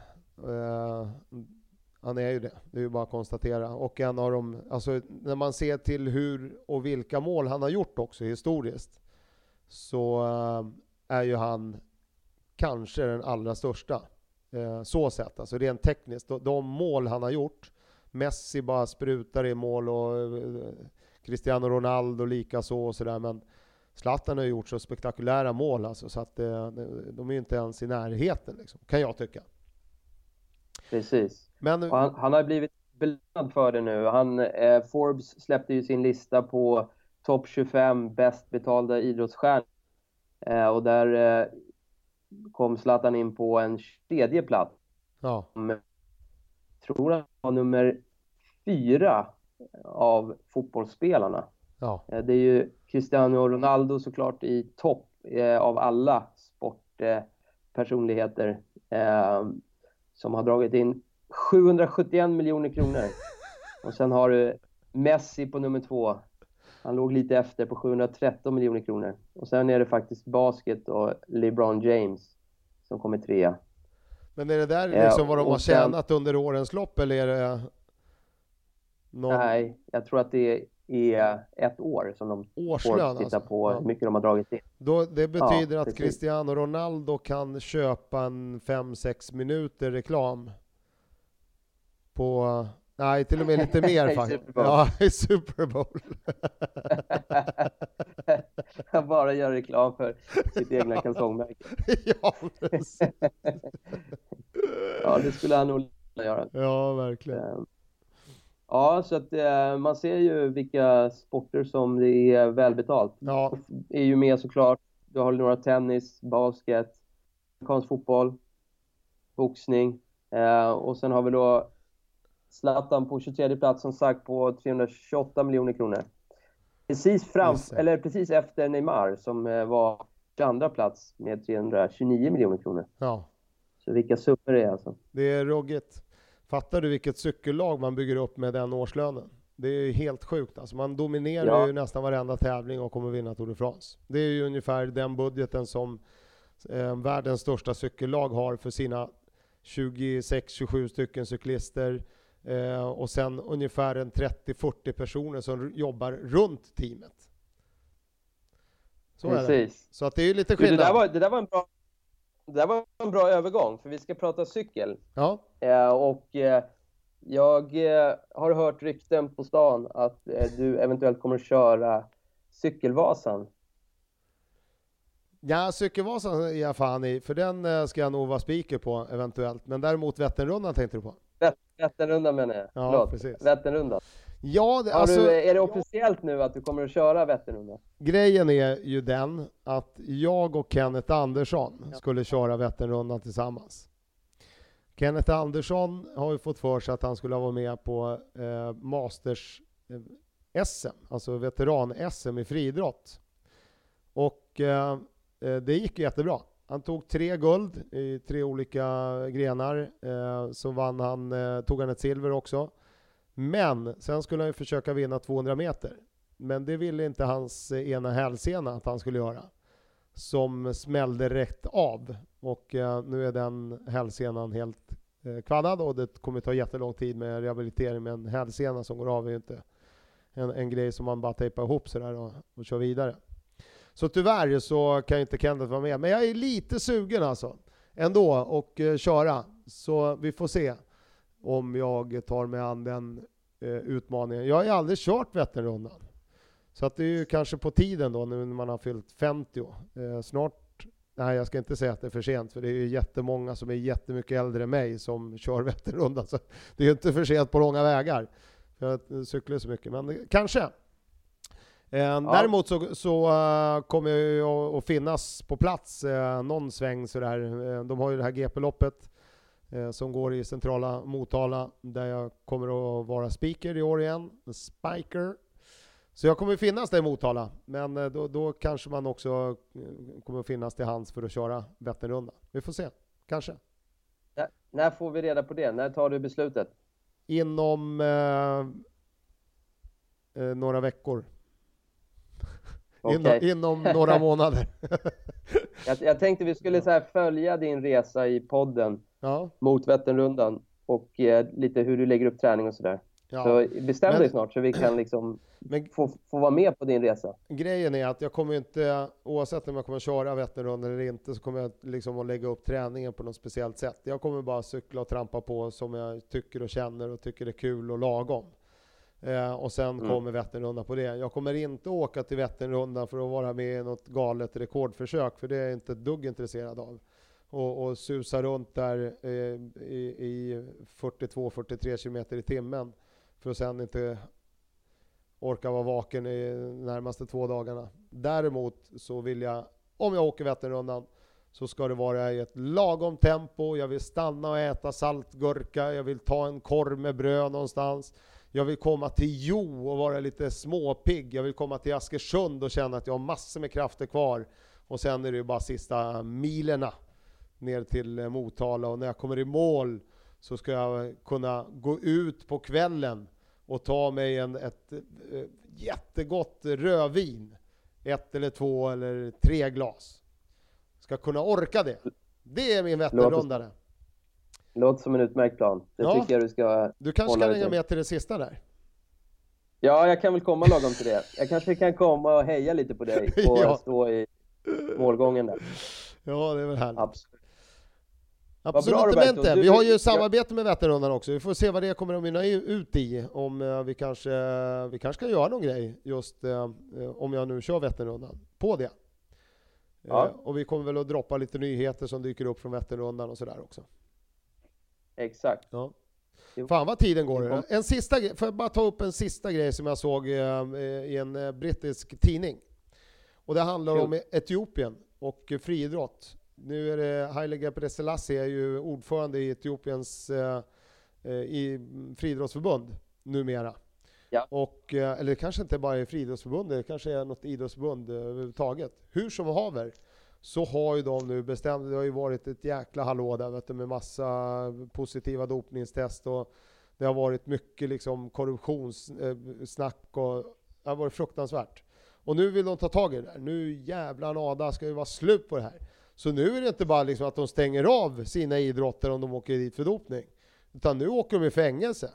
Han är ju det. Det är ju bara att konstatera. Och en av dem, alltså när man ser till hur och vilka mål han har gjort också historiskt, så är ju han kanske den allra största. Så sett, alltså rent tekniskt. De mål han har gjort, Messi bara sprutar i mål och Cristiano Ronaldo lika så och sådär, men Zlatan har gjort så spektakulära mål alltså, så att de är ju inte ens i närheten liksom, kan jag tycka. Precis. Men han har blivit belönad för det nu. Forbes släppte ju sin lista på topp 25 bäst betalda idrottsstjärnor. Och där kom Zlatan in på en tredje plats. Ja. Tror han var nummer 4 av fotbollsspelarna. Ja. Det är ju Cristiano Ronaldo såklart i topp av alla sportpersonligheter som har dragit in 771 miljoner kronor. Och sen har du Messi på nummer 2. Han låg lite efter på 713 miljoner kronor. Och sen är det faktiskt basket och LeBron James som kommer 3. Men är det där liksom vad de har tjänat under årens lopp, eller är det Nej, jag tror att det är ett år som de får titta på hur mycket de har dragit in. Det betyder att Cristiano Ronaldo kan köpa en 5-6 minuter reklam på, nej, till och med lite mer faktiskt. Ja, i Super Bowl. Han bara gör reklam för sitt egna kalsongmärke. Ja, precis. Ja, det skulle han nog göra. Ja, verkligen. Ja, så att man ser ju vilka sporter som det är välbetalt. Ja. Det är ju med såklart. Du har några tennis, basket, amerikansk fotboll, boxning. Och sen har vi då Zlatan på 23 plats som sagt på 328 miljoner kronor. Precis efter Neymar som var 22 plats med 329 miljoner kronor. Ja. Så vilka summor det är alltså. Det är ruggigt. Fattar du vilket cykellag man bygger upp med den årslönen? Det är helt sjukt. Alltså man dominerar ju nästan varenda tävling och kommer vinna Tour de France. Det är ju ungefär den budgeten som världens största cykellag har för sina 26-27 stycken cyklister. Och sen ungefär en 30-40 personer som jobbar runt teamet. Så precis. Är det. Så att det är ju lite skillnad. Det där var en bra övergång, för vi ska prata cykel. Ja. Jag har hört rykten på stan att du eventuellt kommer att köra Cykelvasan. Ja, Cykelvasan är jag fan i, för den ska jag nog vara speaker på eventuellt. Men däremot Vätternrundan tänkte du på? Vätternrundan menar jag. Ja, förlåt. Precis. Vätternrundan. Ja, är det officiellt nu att du kommer att köra Vätternrundan? Grejen är ju den att jag och Kenneth Andersson skulle köra Vätternrundan tillsammans. Kenneth Andersson har ju fått för sig att han skulle vara med på Masters SM, alltså veteran-SM i friidrott. Och det gick jättebra. Han tog 3 guld i 3 olika grenar. Så tog han ett silver också. Men sen skulle han ju försöka vinna 200 meter. Men det ville inte hans ena hälsena att han skulle göra. Som smällde rätt av. Och nu är den hälsenan helt kvaddad. Och det kommer ta jättelång tid med rehabilitering. Men en hälsena som går av är ju inte en grej som man bara tejpar ihop sådär och kör vidare. Så tyvärr så kan inte Kenneth vara med. Men jag är lite sugen alltså ändå och köra. Så vi får se om jag tar mig an den utmaningen. Jag har ju aldrig kört Vätternrundan. Så att det är ju kanske på tiden då nu när man har fyllt 50. Snart, nej jag ska inte säga att det är för sent. För det är ju jättemånga som är jättemycket äldre än mig som kör Vätternrundan. Så det är ju inte för sent på långa vägar. Jag cyklar så mycket, men kanske. Däremot så kommer jag att finnas på plats någon sväng sådär. De har ju det här GP-loppet som går i centrala Motala där jag kommer att vara speaker i år igen. Spiker. Så jag kommer att finnas där i Motala. Men då kanske man också kommer att finnas till hands för att köra Vätternrundan. Vi får se. Kanske. När får vi reda på det? När tar du beslutet? Inom några veckor. Okay. Inom några månader. jag tänkte vi skulle så här följa din resa i podden mot Vätternrundan och lite hur du lägger upp träning och sådär. Ja. Så bestäm dig snart så vi kan liksom få vara med på din resa. Grejen är att jag kommer inte, oavsett om jag kommer köra Vätternrundan eller inte, så kommer jag liksom att lägga upp träningen på något speciellt sätt. Jag kommer bara cykla och trampa på som jag tycker och känner och tycker är kul och lagom. Och sen kommer Vätternrundan på det. Jag kommer inte åka till Vätternrundan för att vara med i något galet rekordförsök, för det är jag inte ett dugg intresserad av. Och susa runt där i 42-43 km i timmen för att sen inte orka vara vaken i närmaste 2 dagarna. Däremot så vill jag, om jag åker Vätternrundan, så ska det vara i ett lagom tempo. Jag vill stanna och äta saltgurka. Jag vill ta en korv med bröd någonstans. Jag vill komma till Jo och vara lite småpigg. Jag vill komma till Askersund och känna att jag har massor med krafter kvar. Och sen är det ju bara sista milerna ner till Motala. Och när jag kommer i mål så ska jag kunna gå ut på kvällen och ta mig ett jättegott rödvin. 1 eller 2 eller 3 glas. Ska kunna orka det. Det är min Vätternrundare. Låter som en utmärkt plan. Det tycker jag du ska. Du kanske kan hänga med till det sista där. Ja, jag kan väl komma lagom till det. Jag kanske kan komma och heja lite på dig och stå i målgången där. Ja, det är väl härligt. Absolut inte. Vi har ju samarbete med Vätternrundan också. Vi får se vad det kommer att mynna ut i. Om vi kanske ska göra någon grej just om jag nu kör Vätternrundan på det. Ja. Och vi kommer väl att droppa lite nyheter som dyker upp från Vätternrundan och sådär också. Exakt. Ja. Fan vad tiden går. En sista grej, får jag bara ta upp en sista grej som jag såg i en brittisk tidning. Och det handlar om Etiopien och friidrott. Nu är det Haile Gebrselassie är ju ordförande i Etiopiens i friidrottsförbund numera. Ja. Och, eller kanske inte bara i friidrottsförbund, det kanske är något idrottsförbund överhuvudtaget. Hur som haver så har ju de nu bestämt, det har ju varit ett jäkla hallå där, vet du, med massa positiva dopningstest och det har varit mycket liksom korruptionssnack och det har varit fruktansvärt. Och nu vill de ta tag i det där. Nu jävla nada ska ju vara slut på det här. Så nu är det inte bara liksom att de stänger av sina idrotter om de åker dit för dopning. Utan nu åker de i fängelse.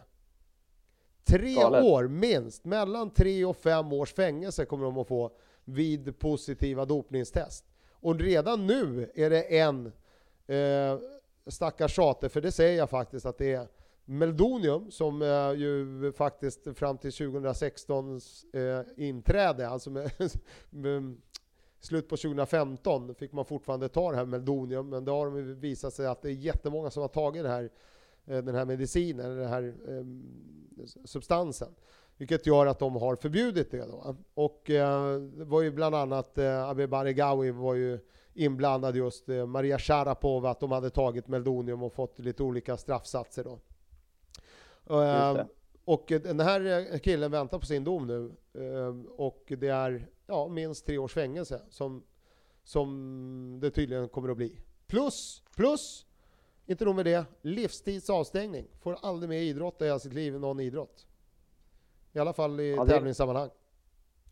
3 år minst. Mellan 3 och 5 års fängelse kommer de att få vid positiva dopningstest. Och redan nu är det en stackars tjate, för det säger jag faktiskt att det är Meldonium som ju faktiskt fram till 2016 inträde, alltså med slut på 2015 fick man fortfarande ta det här Meldonium, men då har de visat sig att det är jättemånga som har tagit den här medicinen, den här substansen. Vilket gör att de har förbjudit det då. Och det var ju bland annat Abebe Baregawi var ju inblandad just Maria Sharapova, att de hade tagit Meldonium och fått lite olika straffsatser då. Och den här killen väntar på sin dom nu och det är minst 3 års fängelse som det tydligen kommer att bli. Plus inte nog med det, livstidsavstängning. Får aldrig mer idrotta i sitt liv i någon idrott. I alla fall i tävlingssammanhang.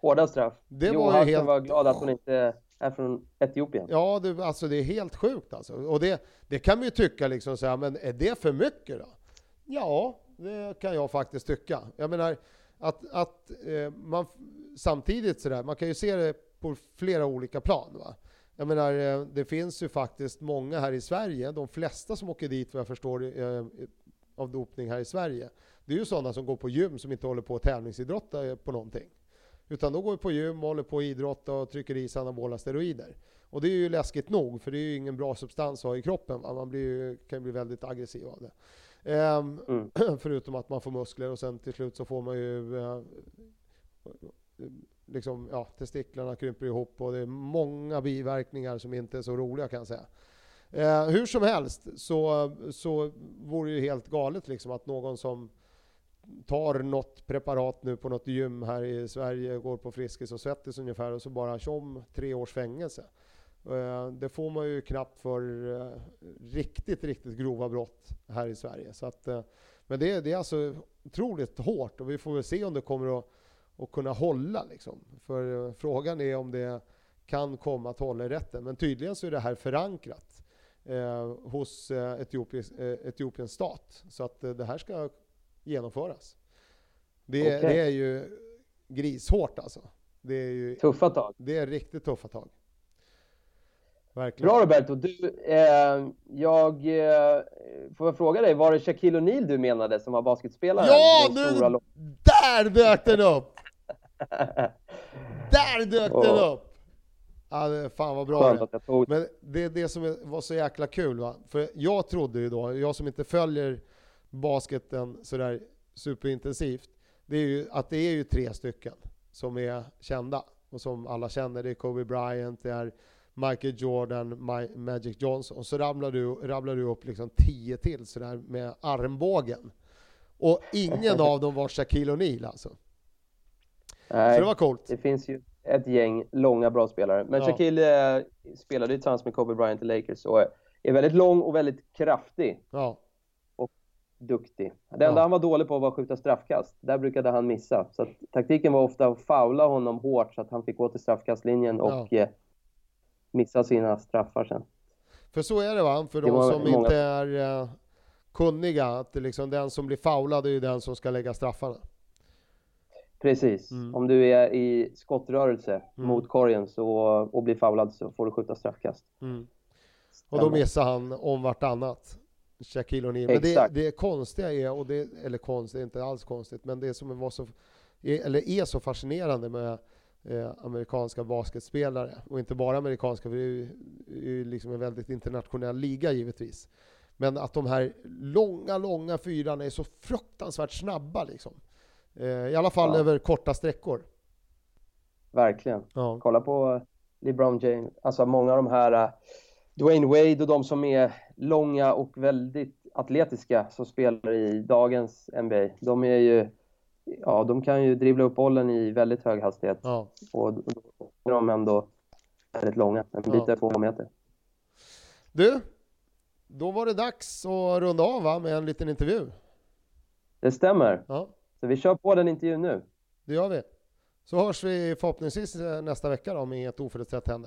Hårda straff. Det var ju var glad att hon inte är från Etiopien. Ja, alltså det är helt sjukt alltså. Och det kan man ju tycka liksom så här, men är det för mycket då? Ja, det kan jag faktiskt tycka. Jag menar att man samtidigt så där, man kan ju se det på flera olika plan, va? Jag menar, det finns ju faktiskt många här i Sverige, de flesta som åker dit vad jag förstår av dopning här i Sverige, det är ju sådana som går på gym som inte håller på att tävlingsidrotta på någonting. Utan då går på gym, håller på att idrotta och trycker i sig anabola steroider. Och det är ju läskigt nog, för det är ju ingen bra substans att ha i kroppen. Man kan ju bli väldigt aggressiv av det. Förutom att man får muskler och sen till slut så får man ju liksom, ja, testiklarna krymper ihop och det är många biverkningar som inte är så roliga, kan jag säga. Hur som helst så vore det ju helt galet liksom att någon som tar något preparat nu på något gym här i Sverige, går på Friskis och Svettis ungefär, och så bara som 3 års fängelse. Det får man ju knappt för riktigt grova brott här i Sverige. Så att, men det är alltså otroligt hårt, och vi får väl se om det kommer att kunna hålla liksom. För frågan är om det kan komma att hålla i rätten. Men tydligen så är det här förankrat hos Etiopiens stat. Så att det här ska genomföras. Det är ju grishårt alltså. Det är ju tuffa tag. Det är riktigt tuffa tag. Verkligen. Bra Roberto, jag får fråga dig, var det Shaquille O'Neal du menade som var basketspelare? Ja, nu där dök den upp! Där dök den upp! Ja, fan vad bra det. Men det är det som var så jäkla kul, va? För jag trodde ju då, jag som inte följer basketen sådär superintensivt, det är ju att det är ju 3 stycken som är kända och som alla känner. Det är Kobe Bryant, det är Michael Jordan, Magic Johnson, och så rabblar du upp liksom 10 till sådär med armbågen. Och ingen av dem var Shaquille O'Neal alltså. Nej, så det var coolt. Det finns ju ett gäng långa bra spelare. Men Shaquille spelade ju tillsammans med Kobe Bryant i Lakers och är väldigt lång och väldigt kraftig. Ja. Och duktig. Det enda han var dålig på var att skjuta straffkast. Där brukade han missa. Så att taktiken var ofta att foula honom hårt så att han fick gå till straffkastlinjen och missa sina straffar sen. För så är det, va? För de som inte är kunniga, att det liksom den som blir foulad är ju den som ska lägga straffarna. Precis. Om du är i skottrörelse mot korgen och blir foulad så får du skjuta straffkast. Och då missar han om vartannat. Shaquille O'Neal. Men det konstiga är, eller konstigt, inte alls konstigt, men det som är så fascinerande med amerikanska basketspelare, och inte bara amerikanska, för det är ju liksom en väldigt internationell liga givetvis, men att de här långa fyrarna är så fruktansvärt snabba liksom. I alla fall över korta sträckor. Verkligen. Kolla på LeBron James, alltså många av de här Dwayne Wade och de som är långa och väldigt atletiska som spelar i dagens NBA, de är ju de kan ju dribbla upp bollen i väldigt hög hastighet. Och då är de ändå väldigt långa, en bit på 2 meter. Du, då var det dags att runda av, va, med en liten intervju. Det stämmer. Så vi kör på den intervjun nu. Det gör vi. Så hörs vi förhoppningsvis nästa vecka då, om inget oförutsett händer.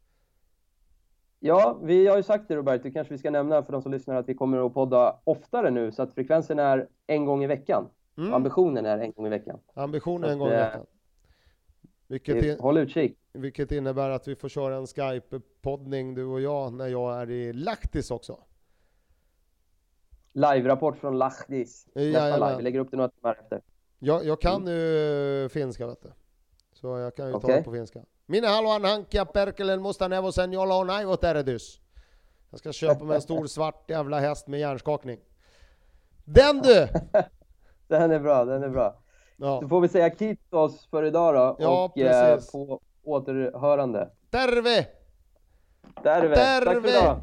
Ja, vi har ju sagt det, Roberto. Kanske vi ska nämna för de som lyssnar att vi kommer att podda oftare nu, så att frekvensen är 1 gång i veckan. Ambitionen är 1 gång i veckan. Ambitionen 1 gång i veckan. Håll utkik. Vilket innebär att vi får köra en Skype-poddning, du och jag, när jag är i Lahtis också. Live-rapport från Lahtis. Nästa live. Vi lägger upp det några timmar efter. Jag kan nu finska, vet du. Så jag kan ju ta det på finska. Minä haluan hankkia perkeleen mustan hevosen, jolla on aivotärätys. Jag ska köpa med en stor svart jävla häst med hjärnskakning. Den du! Den är bra. Då får vi säga kittos för idag då. Ja, och precis. På återhörande. Terve! Tack för idag.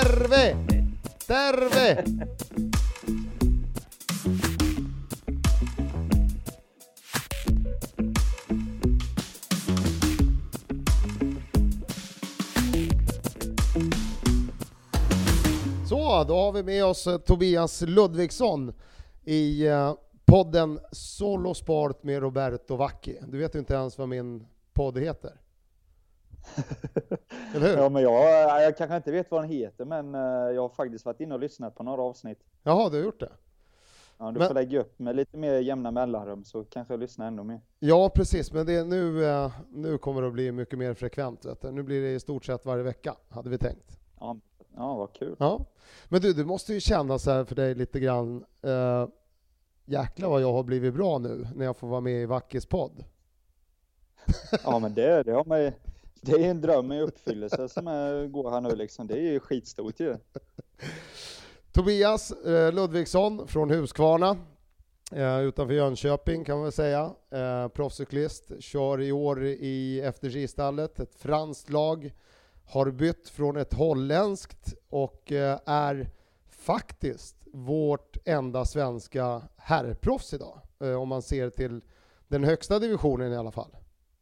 Terve! Så, då har vi med oss Tobias Ludvigsson i podden Solo Sport med Roberto Vacchi. Du vet ju inte ens vad min podd heter. Eller hur? Ja, men jag kanske inte vet vad den heter, men jag har faktiskt varit inne och lyssnat på några avsnitt. Jaha, du har gjort det? Ja, du får lägga upp med lite mer jämna mellanrum så kanske jag lyssnar ännu mer. Ja, precis. Men det nu kommer det att bli mycket mer frekvent. Vet du. Nu blir det i stort sett varje vecka, hade vi tänkt. Ja, vad kul. Ja. Men du måste ju känna så här för dig lite grann. Jäklar vad jag har blivit bra nu när jag får vara med i Vackis podd. Ja, men det har man ju. Det är en dröm i uppfyllelse som går här nu liksom. Det är ju skitstort ju. Tobias Ludvigsson från Huskvarna utanför Jönköping kan man väl säga. Proffscyklist, kör i år i FDJ-stallet. Ett franskt lag, har bytt från ett holländskt och är faktiskt vårt enda svenska herrproffs idag. Om man ser till den högsta divisionen i alla fall.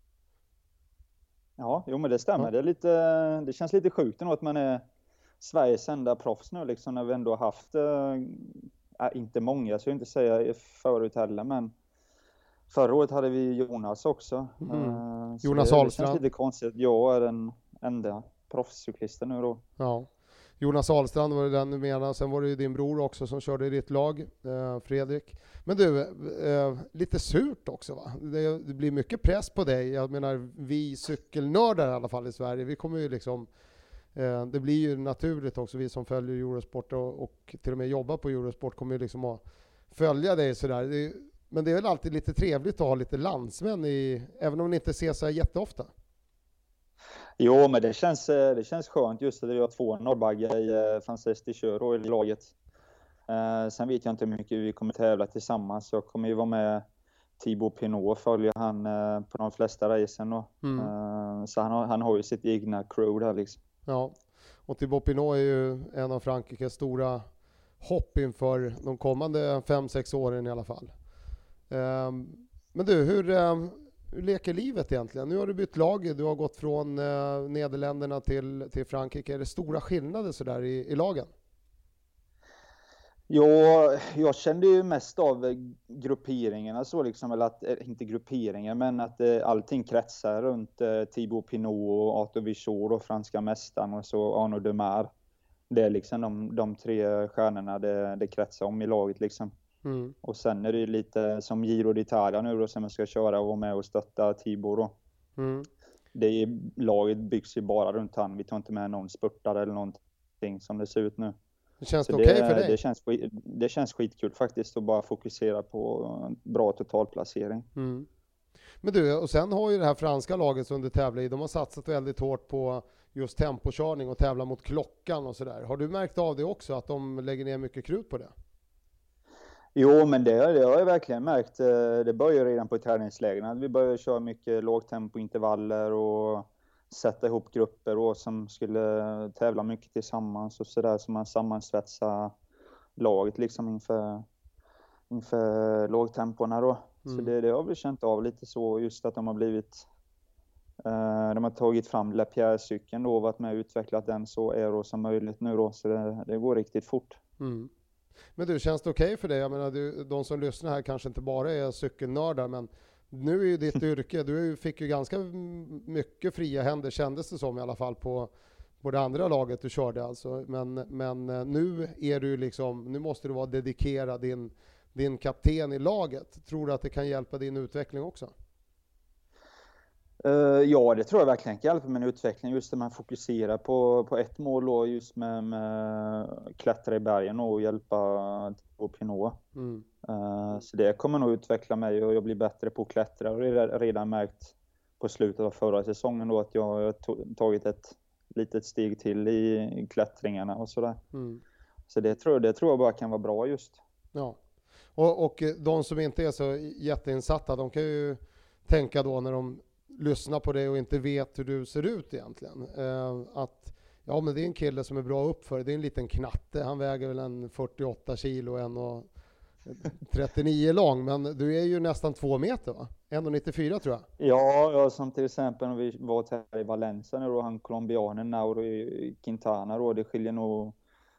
Ja, jo men det stämmer. Ja. Det känns lite sjukt nu att man är Sveriges enda proffs nu liksom, när vi ändå har haft, inte många så jag inte säga förut heller, men förra året hade vi Jonas också. Jonas Ahlstrand. Det känns lite konstigt. Jag är den enda proffscyklisten nu då. Ja. Jonas Ahlstrand var det den du menar. Sen var det ju din bror också som körde i ditt lag, Fredrik. Men du, lite surt också va? Det blir mycket press på dig. Jag menar, vi cykelnördar i alla fall i Sverige. Vi kommer ju liksom, det blir ju naturligt också, vi som följer Eurosport och till och med jobbar på Eurosport kommer ju liksom att följa dig sådär. Men det är väl alltid lite trevligt att ha lite landsmän även om ni inte ses så här jätteofta. Jo, men det känns skönt just att vi har 2 norrbaggar i Francesco Kör i laget. Sen vet jag inte hur mycket vi kommer tävla tillsammans. Jag kommer ju vara med Thibaut Pinot, följer han på de flesta racen då. Så han har ju sitt egna crew där liksom. Ja, och Thibaut Pinot är ju en av Frankrikes stora hopp inför de kommande 5-6 åren i alla fall. Men du, hur leker livet egentligen? Nu har du bytt lag, du har gått från Nederländerna till Frankrike. Är det stora skillnader så där i lagen? Jo, jag kände ju mest av grupperingarna så liksom, eller att, inte grupperingar, men att allting kretsar runt Thibaut Pinot och Arthur Vichot och franska mästaren och så Arnaud Demar. Det är liksom de 3 stjärnorna det kretsar om i laget liksom. Och sen är det ju lite som Giro d'Italia nu då, som jag ska köra och vara med och stötta Thibaut då. Laget byggs ju bara runt han. Vi tar inte med någon spurtare eller någonting som det ser ut nu. Det känns okej för dig? Det känns skitkul faktiskt att bara fokusera på bra totalplacering. Men du, och sen har ju det här franska laget som du tävlar i, de har satsat väldigt hårt på just tempokörning och tävla mot klockan och sådär. Har du märkt av det också, att de lägger ner mycket krut på det? Jo, men det har jag verkligen märkt. Det börjar redan på träningslägren. Vi börjar köra mycket lågtempointervaller och sätta ihop grupper då, som skulle tävla mycket tillsammans och sådär, så man sammansvetsar laget liksom inför lågtemporna då. Så det har vi känt av lite så, just att de har tagit fram Lapierre-cykeln då och varit med och utvecklat den så aero som möjligt nu då, så det går riktigt fort. Men du, känns det okej för dig? Jag menar, de som lyssnar här kanske inte bara är cykelnördar, men nu är ju ditt yrke, du fick ju ganska mycket fria händer, kändes det som i alla fall på det andra laget du körde alltså. Men nu är du liksom, nu måste du vara dedikerad din kapten i laget. Tror du att det kan hjälpa din utveckling också? Ja, det tror jag verkligen kan hjälpa min utveckling, just när man fokuserar på ett mål och just med klättra i bergen och hjälpa på Pinot. Så det kommer nog utveckla mig och jag blir bättre på att klättra, och det har jag redan märkt på slutet av förra säsongen då, att jag har tagit ett litet steg till i klättringarna och sådär. Så det tror jag bara kan vara bra just. Ja, och de som inte är så jätteinsatta, de kan ju tänka då när de lyssnar på det och inte vet hur du ser ut egentligen. Att ja, men det är en kille som är bra uppför. Det är en liten knatte. Han väger väl en 48 kilo och 39 lång. Men du är ju nästan 2 meter va? 1,94 tror jag. Ja, som till exempel när vi var här i Valencia nu då, han colombianen Nauro Quintana då, det skiljer nog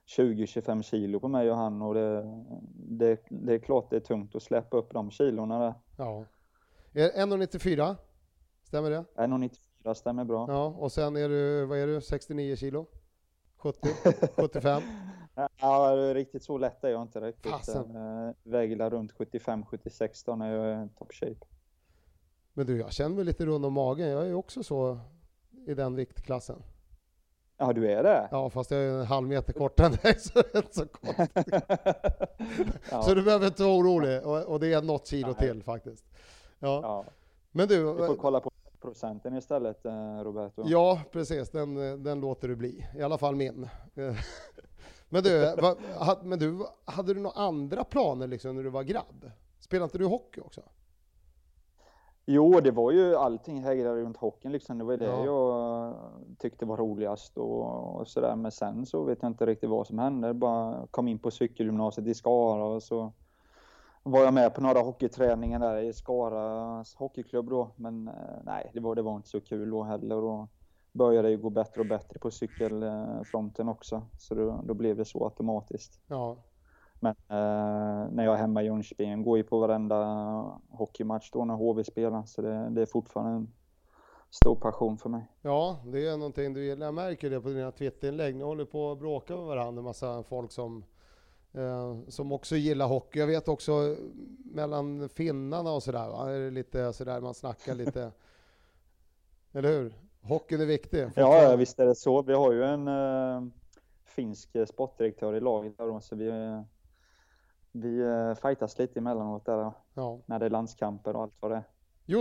20-25 kilo på mig och han, och det är klart det är tungt att släppa upp de kilorna där. Ja. 1,94? Stämmer det? 1,94 stämmer bra. Ja, och sen är du, vad är du, 69 kilo? 70? 75? Ja, riktigt så lätt är jag inte riktigt. Fasen. Väger runt 75-76 då när jag är top shape. Men du, jag känner mig lite rund om magen. Jag är också så i den viktklassen. Ja, du är det? Ja, fast jag är en halv meter kortare än dig, så det är inte så konstigt. Ja. Så du behöver inte vara orolig. Och det är något kilo till faktiskt. Ja. Men du får kolla på procenten istället, Roberto. Ja, precis. Den låter du bli. I alla fall min. Men du, hade du några andra planer liksom när du var grabb? Spelade inte du hockey också? Jo, det var ju allting hägrade runt hockeyn liksom. Det var det jag tyckte var roligast och sådär. Men sen så vet jag inte riktigt vad som hände. Jag bara kom in på cykelgymnasiet i Skara och så var jag med på några hockeyträningar där i Skaras hockeyklubb då. Men nej, det var inte så kul då heller. Då började det gå bättre och bättre på cykelfronten också. Så då blev det så automatiskt. Ja. Men när jag är hemma i Jönköping går ju på varenda hockeymatch då när HV spelar. Så det är fortfarande en stor passion för mig. Ja, det är någonting du gillar. Jag märker det på dina Twitterinlägg. Ni håller på att bråka med varandra. En massa folk som också gillar hockey. Jag vet också mellan finnarna och sådär, va? Är det lite sådär man snackar lite. Eller hur? Hockeyn är viktig. Ja, visst är det så. Vi har ju en finsk sportdirektör i laget där, så vi fightas lite emellanåt där, när det är landskamper och allt vad det är.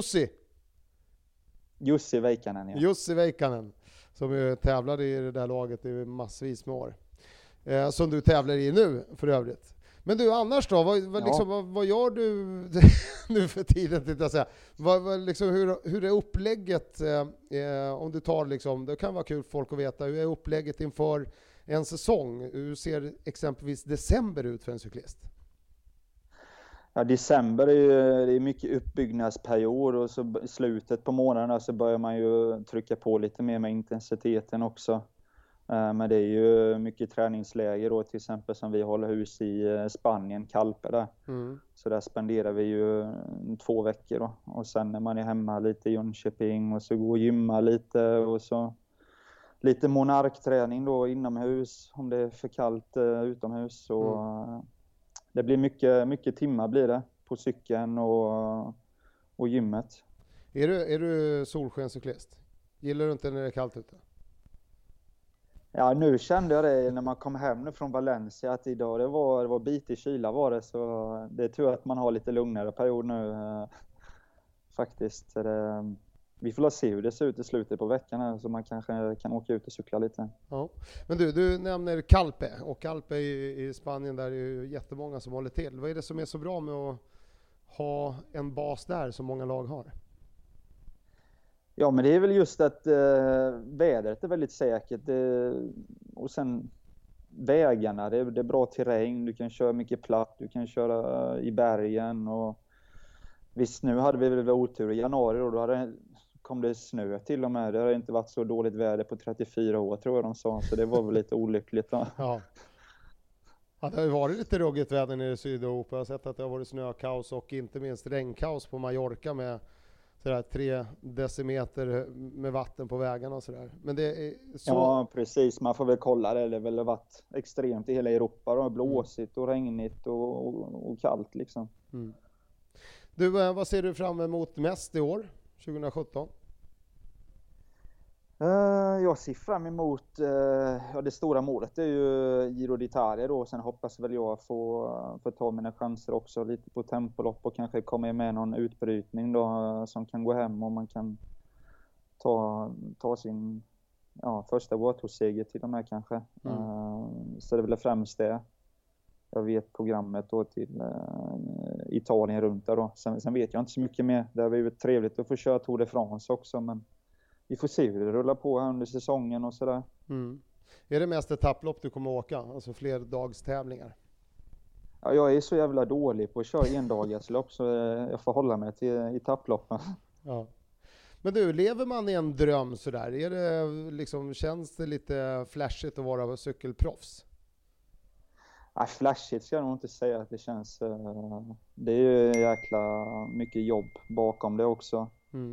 Jussi Veikkanen, ja. Jussi Veikkanen, som ju tävlade i det där laget i massvis med år. Som du tävlar i nu för övrigt. Men du, annars då? Vad gör du nu för tiden, tänkte jag säga? Hur är upplägget, om du tar liksom, det kan vara kul för folk att veta, hur är upplägget inför en säsong? Hur ser exempelvis december ut för en cyklist? Ja, december är ju mycket uppbyggnadsperiod, och så i slutet på månaderna så börjar man ju trycka på lite mer med intensiteten också. Men det är ju mycket träningsläger då, till exempel som vi håller hus i Spanien, Calpe där. Så där spenderar vi ju 2 veckor då. Och sen när man är hemma lite i Jönköping och så går och gymmar lite, och så lite monarkträning då inomhus om det är för kallt utomhus. Och det blir mycket timmar blir det på cykeln och gymmet. Är du solskenscyklist? Gillar du inte när det är kallt ute? Ja, nu kände jag det när man kom hem nu från Valencia att idag det var bitig kyla var det, så det är tur att man har lite lugnare period nu faktiskt. Vi får se hur det ser ut i slutet på veckan här, så man kanske kan åka ut och cykla lite. Ja. Men du nämner Calpe, och Calpe i Spanien, där är ju jättemånga som håller till. Vad är det som är så bra med att ha en bas där som många lag har? Ja, men det är väl just att vädret är väldigt säkert, och sen vägarna, det är bra terräng, du kan köra mycket platt, du kan köra i bergen, och visst, nu hade vi väl otur i januari och då kom det snö till och med. Det har inte varit så dåligt väder på 34 år tror jag de sa, så det var väl lite olyckligt då. Ja, det har ju varit lite ruggigt väder nere i Sydeuropa. Jag har sett att det har varit snökaos och inte minst regnkaos på Mallorca med sådär 3 decimeter med vatten på vägarna och sådär. Men det är så... Ja, precis. Man får väl kolla det. Det har väl varit extremt i hela Europa då. Blåsigt och regnigt och kallt liksom. Du, vad ser du fram emot mest i år, 2017? Jag ser fram emot, det stora målet är ju Giro d'Italia då. Sen hoppas väl jag få ta mina chanser också lite på tempolopp och kanske komma med någon utbrytning då som kan gå hem, och man kan ta sin första World-seger till och med kanske. Så det är väl främst det. Jag vet programmet då till Italien runt där då. Sen vet jag inte så mycket mer. Det har blivit trevligt att få köra Tour de France också, men vi får se hur det rullar på här under säsongen och sådär. Är det mest etapplopp du kommer åka? Alltså fler dagstävlingar? Ja, jag är så jävla dålig på att köra endagarslopp, så jag får hålla mig till etapploppen. Ja. Men du, lever man i en dröm sådär? Är det liksom, känns det lite flashigt att vara cykelproffs? Flashigt ska jag nog inte säga att det känns. Det är ju jäkla mycket jobb bakom det också.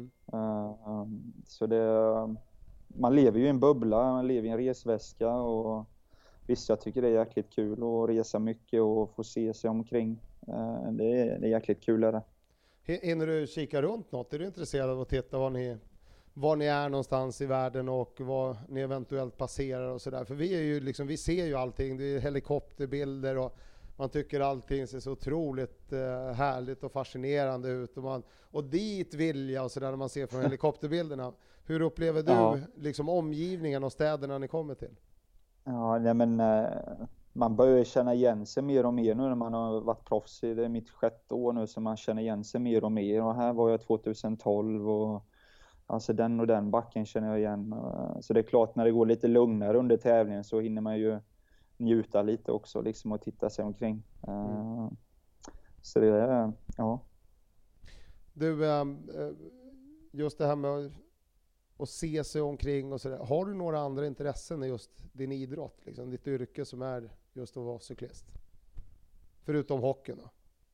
Så man lever ju i en bubbla, man lever i en resväska, och visst, jag tycker det är jäkligt kul att resa mycket och få se sig omkring. Det är jäkligt kul är det. Hinner du kika runt något? Är du intresserad av att titta var ni är någonstans i världen och vad ni eventuellt passerar och sådär? För vi är ju liksom, vi ser ju allting, det är helikopterbilder och man tycker allting ser så otroligt härligt och fascinerande ut, och dit vill jag och sådär när man ser från helikopterbilderna. Hur upplever du liksom omgivningen och städerna ni kommer till? Ja, nej, men man börjar känna igen sig mer och mer nu när man har varit proffs. Det är mitt 6:e år nu, så man känner igen sig mer och mer. Och här var jag 2012 och alltså den och den backen känner jag igen. Så det är klart, när det går lite lugnare under tävlingen så hinner man ju njuta lite också liksom, och titta sig omkring. Så det är, ja. Du, just det här med att se sig omkring och sådär. Har du några andra intressen i just din idrott, liksom, ditt yrke som är just att vara cyklist? Förutom hockeyn då?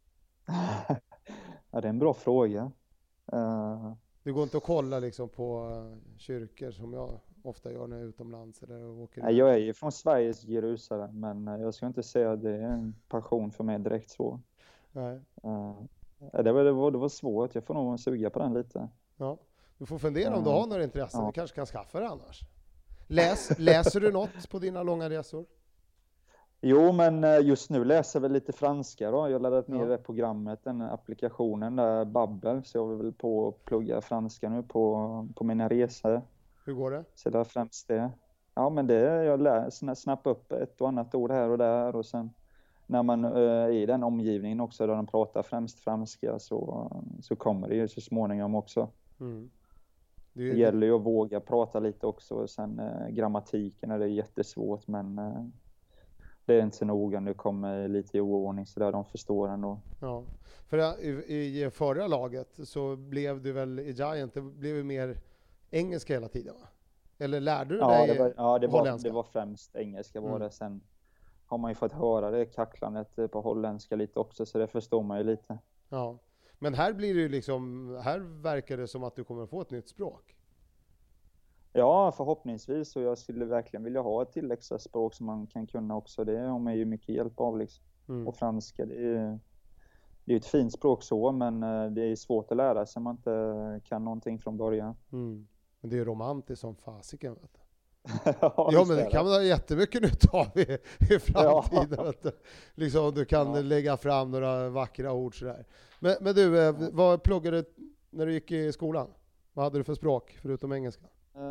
Ja, det är en bra fråga. Du går inte att kolla liksom på kyrkor som jag ofta gör när jag är utomlands eller åker? Nej, jag är ju från Sveriges Jerusalem, men jag ska inte säga att det är en passion för mig direkt så. Nej. Det var svårt, jag får nog suga på den lite. Ja. Du får fundera om du har några intressen. Ja. Du kanske kan skaffa det annars. Läser du något på dina långa resor? Jo, men just nu läser jag väl lite franska då. Jag har laddat ner det programmet, den applikationen där, Babbel. Så jag vill väl på att plugga franska nu på mina resor. Hur går det? Så det är främst det. Ja, men jag snappar upp ett och annat ord här och där. Och sen när man är i den omgivningen också där de pratar främst franska så kommer det ju så småningom också. Det gäller ju att våga prata lite också. Och sen grammatiken är det jättesvårt, men det är inte så noga. Nu kommer lite i oordning så där de förstår ändå. Ja, för i förra laget så blev du väl i Giant, det blev ju mer engelska hela tiden, va? Eller lärde du dig holländska? Det var främst engelska var det. Sen har man ju fått höra det kacklandet på holländska lite också, så det förstår man ju lite. Ja. Men här blir det ju liksom, här verkar det som att du kommer få ett nytt språk. Ja, förhoppningsvis, och jag skulle verkligen vilja ha ett till extra språk som man kan kunna också. Det har man ju mycket hjälp av liksom. Och franska, det är ju ett fint språk så, men det är svårt att lära sig om man inte kan någonting från början. Men det är romantiskt som fasiken, vet du. Ja, men det kan man ha jättemycket nytta av i framtiden. Ja. Liksom, du kan lägga fram några vackra ord sådär. Men du, vad pluggade du när du gick i skolan? Vad hade du för språk förutom engelska?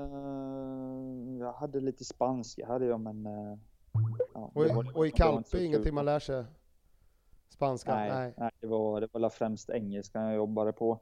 Jag hade lite spanska, men... och i Kalpe, ingenting man lär sig? Spanska? Nej, det var främst engelska jag jobbade på.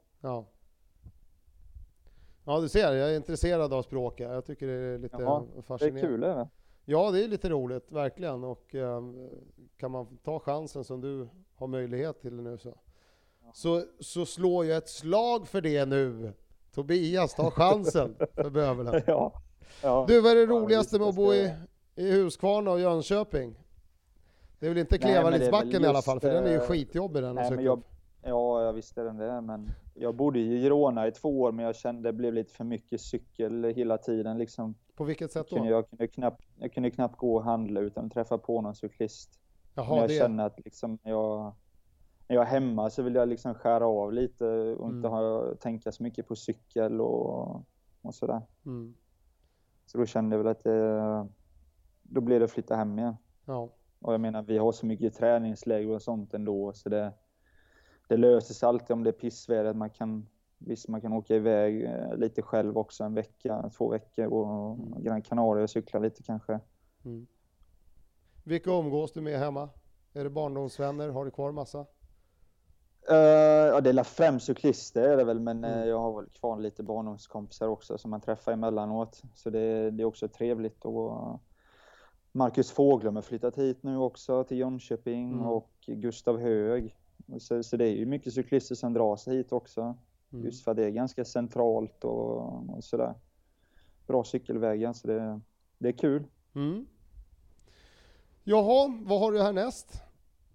Ja, du ser, jag är intresserad av språk. Jag tycker det är lite fascinerande. Det är kul, eller? Ja, det är lite roligt, verkligen. Och kan man ta chansen som du har möjlighet till nu så slår jag ett slag för det nu. Tobias, ta chansen för bövelen. Ja. Du, vad är det roligaste med att bo i Huskvarna och Jönköping? Det är väl inte Klevalidsbacken i alla fall, för den är ju skitjobbig den. Jag visste den det, men jag bodde i Girona i 2 år, men jag kände det blev lite för mycket cykel hela tiden liksom. På vilket sätt då? Jag kunde knappt gå och handla utan att träffa på någon cyklist. Jaha, jag känner att liksom när jag är hemma så vill jag liksom skära av lite och inte tänka så mycket på cykel och sådär. Så då kände jag väl att då blev det att flytta hem igen. Ja. Och jag menar, vi har så mycket träningsläger och sånt ändå, så det löser sig alltid om det är pissväder. Man kan åka iväg lite själv också 1 vecka, 2 veckor och Gran Canaria och cykla lite kanske. Vilka umgås du med hemma? Är det barndomsvänner? Har du kvar massa? Ja, det är främst cyklister är det väl, men jag har väl kvar lite barndomskompisar också som man träffar emellanåt. Så det är också trevligt. Och Marcus Fåglum har flyttat hit nu också till Jönköping och Gustav Hög. Så det är ju mycket cyklister som drar sig hit också. Just för att det är ganska centralt och sådär. Bra cykelvägar, så det är kul. Jaha, vad har du härnäst?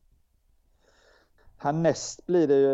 Härnäst blir det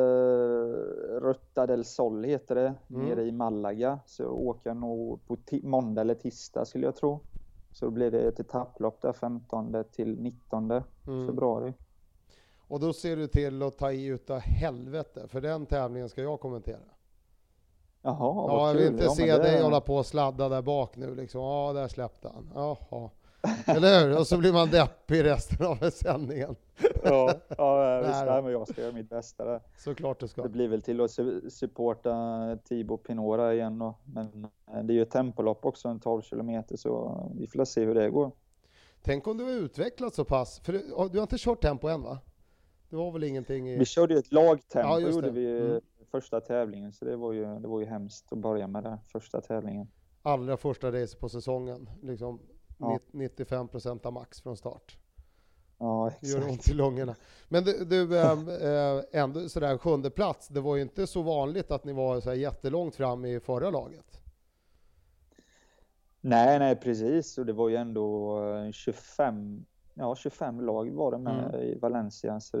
Ruta del Sol heter det, nere i Malaga. Så jag åker nog på måndag eller tisdag skulle jag tro. Så då blir det ett etapplopp där 15 till 19 februari. Och då ser du till att ta i utav helvete, för den tävlingen ska jag kommentera. Jaha, ja, jag vill inte se det... dig hålla på och sladda där bak nu liksom. Ja, där släppte han. Jaha. Eller hur? Och så blir man deppig resten av sändningen. Ja, men jag ska göra mitt bästa där. Såklart det ska. Det blir väl till att supporta Thibaut Pinot där igen då. Men det är ju ett tempolopp också, en 12 kilometer, så vi får se hur det går. Tänk om du har utvecklats så pass. För du har inte kört tempo än, va? Det var väl ingenting i... Vi körde ju ett lagtempo, gjorde vi första tävlingen. Så det var ju hemskt att börja med den första tävlingen. Allra första race på säsongen. Liksom 95% av max från start. Ja, exakt. Gör ont i lungorna. Men du ändå sådär 7:e plats. Det var ju inte så vanligt att ni var så här jättelångt fram i förra laget. Nej, precis. Och det var ju ändå 25 lag var det med i Valencia. Så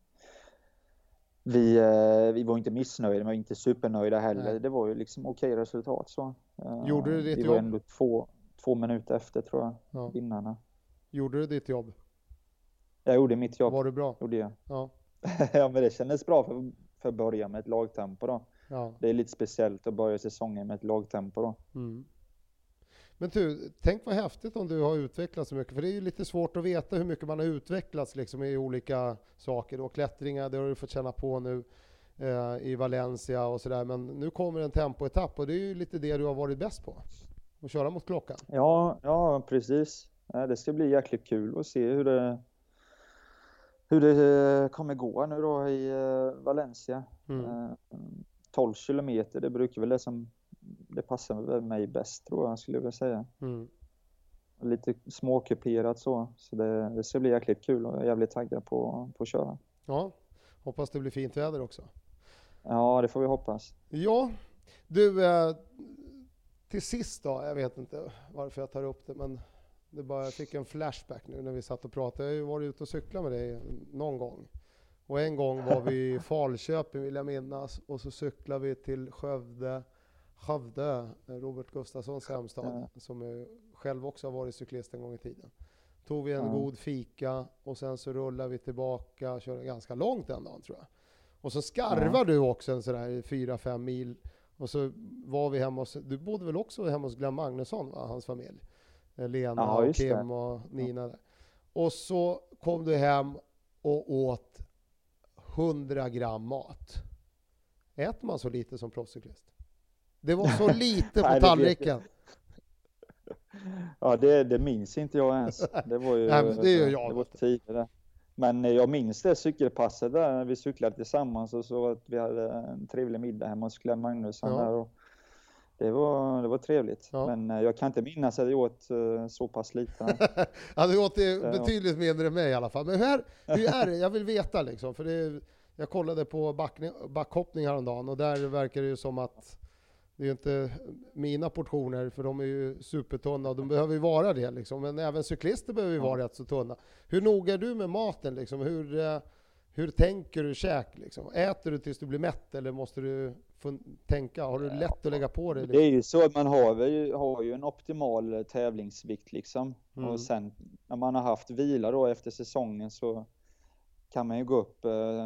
vi var inte missnöjda, men var inte supernöjda heller. Nej. Det var ju liksom okej resultat. Så. Gjorde du ditt jobb? Vi var ändå två minuter efter, tror jag, vinnarna. Gjorde du ditt jobb? Jag gjorde mitt jobb. Var du bra? Gjorde jag. Ja. Ja, men det kändes bra för att börja med ett lagtempo då. Ja. Det är lite speciellt att börja säsongen med ett lagtempo då. Men tänk vad häftigt om du har utvecklats så mycket. För det är ju lite svårt att veta hur mycket man har utvecklats liksom, i olika saker. Och klättringar, det har du fått känna på nu i Valencia och sådär. Men nu kommer en tempoetapp och det är ju lite det du har varit bäst på. Att köra mot klockan. Ja, precis. Det ska bli jäkligt kul att se hur det kommer gå nu då i Valencia. 12 kilometer, det brukar väl det passar väl mig bäst, tror jag, skulle jag vilja säga. Lite småkuperat så det ska bli jäkligt kul och jag är jävligt taggad på att köra. Ja, hoppas det blir fint väder också. Ja, det får vi hoppas. Ja, du, till sist då, jag vet inte varför jag tar upp det, men jag fick en flashback nu när vi satt och pratade. Jag har ju varit ute och cyklat med dig någon gång. Och en gång var vi i Falköping, vill jag minnas, och så cyklade vi till Skövde, Robert Gustafssons hemstad, som själv också har varit cyklist en gång i tiden. Tog vi en god fika och sen så rullade vi tillbaka, körde ganska långt den dagen, tror jag. Och så skarvar du också en sådär 4-5 mil. Och så var vi hemma du bodde väl också hemma hos Glenn Magnusson, va? Hans familj. Lena och Kim och Nina där. Och så kom du hem och åt 100 gram mat. Äter man så lite som proffscyklist? Det var så lite på tallriken. Ja, det minns inte jag ens. Det var ju det var tidigare. Men jag minns det cykelpasset där när vi cyklade tillsammans och så att vi hade en trevlig middag hemma hos Glenn Magnusson där. Och det var trevligt. Ja. Men jag kan inte minnas att jag åt så pass lite. Ja, du åt betydligt mindre än mig i alla fall. Men hur är det? Jag vill veta liksom. För jag kollade på backhoppning häromdagen och där verkar det ju som att det är ju inte mina portioner, för de är ju supertunna och de behöver ju vara det liksom. Men även cyklister behöver ju vara rätt så tunna. Hur noga är du med maten liksom? Hur tänker du käk liksom? Äter du tills du blir mätt eller måste du tänka? Har du lätt att lägga på det? Liksom? Det är ju så att man har ju en optimal tävlingsvikt liksom. Och sen när man har haft vila då efter säsongen så kan man ju gå upp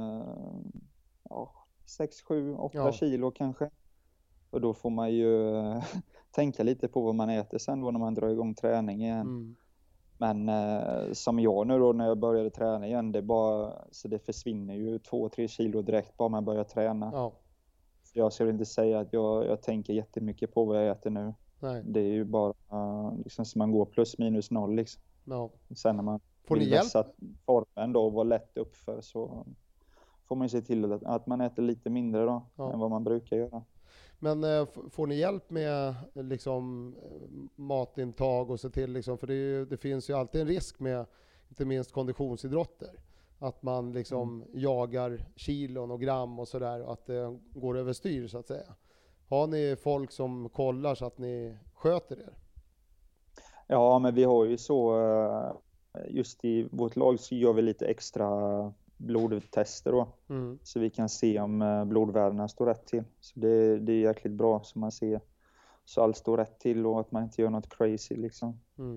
6, 7, 8 kilo kanske. Och då får man ju tänka lite på vad man äter sen då när man drar igång träning igen. Men som jag nu då när jag började träna igen, så det försvinner ju 2-3 kilo direkt bara man börjar träna. Ja. Så jag skulle inte säga att jag tänker jättemycket på vad jag äter nu. Nej. Det är ju bara liksom så man går plus minus noll liksom. Ja. Sen när man vill vässa formen då och vara lätt uppför så får man ju se till att man äter lite mindre då än vad man brukar göra. Men får ni hjälp med liksom matintag och se till liksom, för det finns ju alltid en risk med inte minst konditionsidrotter att man liksom jagar kilon och gram och sådär och att det går överstyr så att säga. Har ni folk som kollar så att ni sköter det? Ja, men vi har ju så just i vårt lag så gör vi lite extra blodtester då. Så vi kan se om blodvärdena står rätt till. Så det är jäkligt bra så man ser så allt står rätt till och att man inte gör något crazy liksom.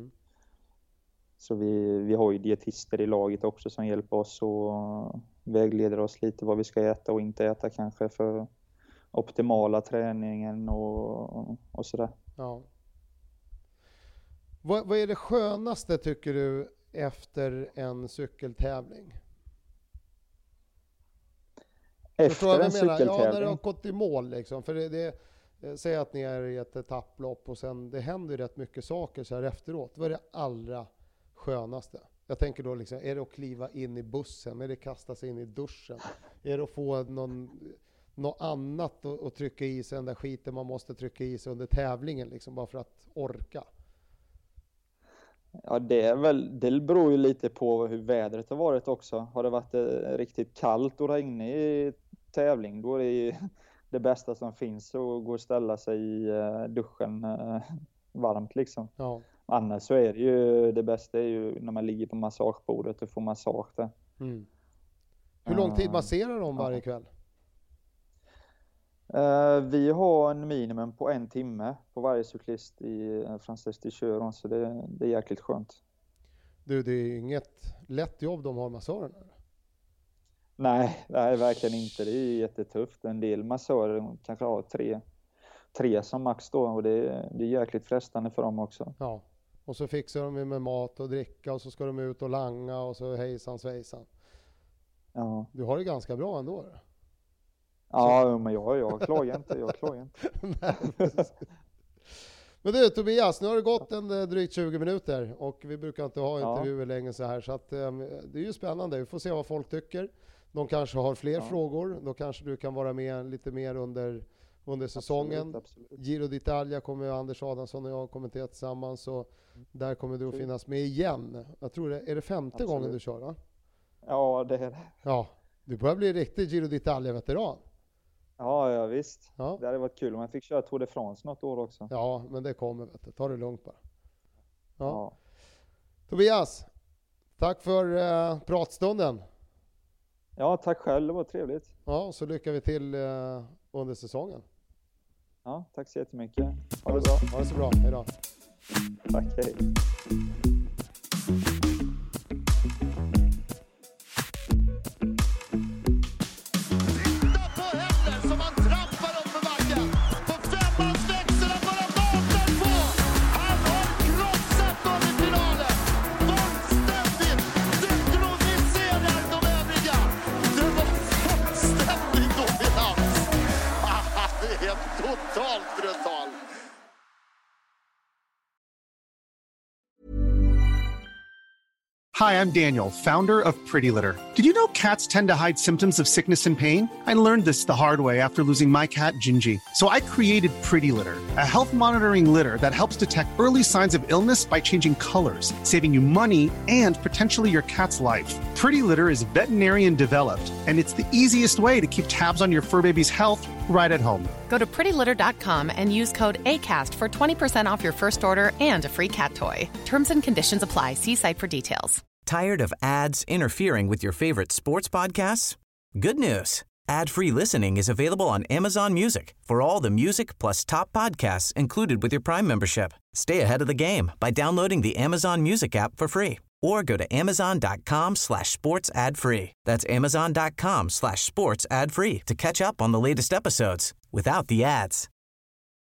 Så vi har ju dietister i laget också som hjälper oss och vägleder oss lite vad vi ska äta och inte äta kanske för optimala träningen och sådär. Ja. Vad är det skönaste tycker du efter en cykeltävling? Efter en cykeltävling? Ja, när du har gått i mål liksom. För säg att ni är i ett etapplopp och sen det händer rätt mycket saker så här efteråt. Vad är det allra skönaste? Jag tänker då liksom, är det att kliva in i bussen? Är det att kasta sig in i duschen? Är det att få något annat att trycka i sig, den där skiten man måste trycka i sig under tävlingen liksom, bara för att orka? Ja, det beror ju lite på hur vädret har varit också. Har det varit riktigt kallt och regnigt i tävling, då är det det bästa som finns att gå och ställa sig i duschen varmt liksom. Ja. Annars så är det ju, det bästa är ju när man ligger på massagebordet och får massage där. Hur lång tid masserar de varje kväll? Vi har en minimum på 1 timme på varje cyklist i Frances de Cheuron, så det är jäkligt skönt. Du, det är inget lätt jobb de har massörerna? Nej, verkligen inte. Det är jättetufft. En del massörer kanske har tre som max då, och det är jäkligt frestande för dem också. Ja, och så fixar de med mat och dricka och så ska de ut och langa och så hejsan svejsan. Ja. Du har det ganska bra ändå. Då. Ja, men jag klagar inte. Men du Tobias, nu har det gått drygt 20 minuter och vi brukar inte ha intervjuer länge så här, så att det är ju spännande. Vi får se vad folk tycker. De kanske har fler frågor. Då kanske du kan vara med lite mer under säsongen. Absolut. Giro d'Italia kommer Anders Adamsson och jag kommentera tillsammans, så där kommer du att finnas med igen. Jag tror är det 5:e gången du kör, va? Ja, det är det. Ja, du börjar bli riktigt Giro d'Italia-veteran. Ja, visst. Ja. Det hade varit kul om jag fick köra Tour de France något år också. Ja, men det kommer, vet du. Ta det lugnt bara. Ja. Tobias, tack för pratstunden. Ja, tack själv. Det var trevligt. Ja, så lyckar vi till under säsongen. Ja, tack så jättemycket. Ha det bra. Ha det så bra. Hej då. Tack, hej. Hi, I'm Daniel, founder of Pretty Litter. Did you know cats tend to hide symptoms of sickness and pain? I learned this the hard way after losing my cat, Gingy. So I created Pretty Litter, a health monitoring litter that helps detect early signs of illness by changing colors, saving you money and potentially your cat's life. Pretty Litter is veterinarian developed, and it's the easiest way to keep tabs on your fur baby's health right at home. Go to prettylitter.com and use code ACAST for 20% off your first order and a free cat toy. Terms and conditions apply. See site for details. Tired of ads interfering with your favorite sports podcasts? Good news. Ad-free listening is available on Amazon Music for all the music plus top podcasts included with your Prime membership. Stay ahead of the game by downloading the Amazon Music app for free or go to amazon.com/sports ad free. That's amazon.com/sports ad free to catch up on the latest episodes without the ads.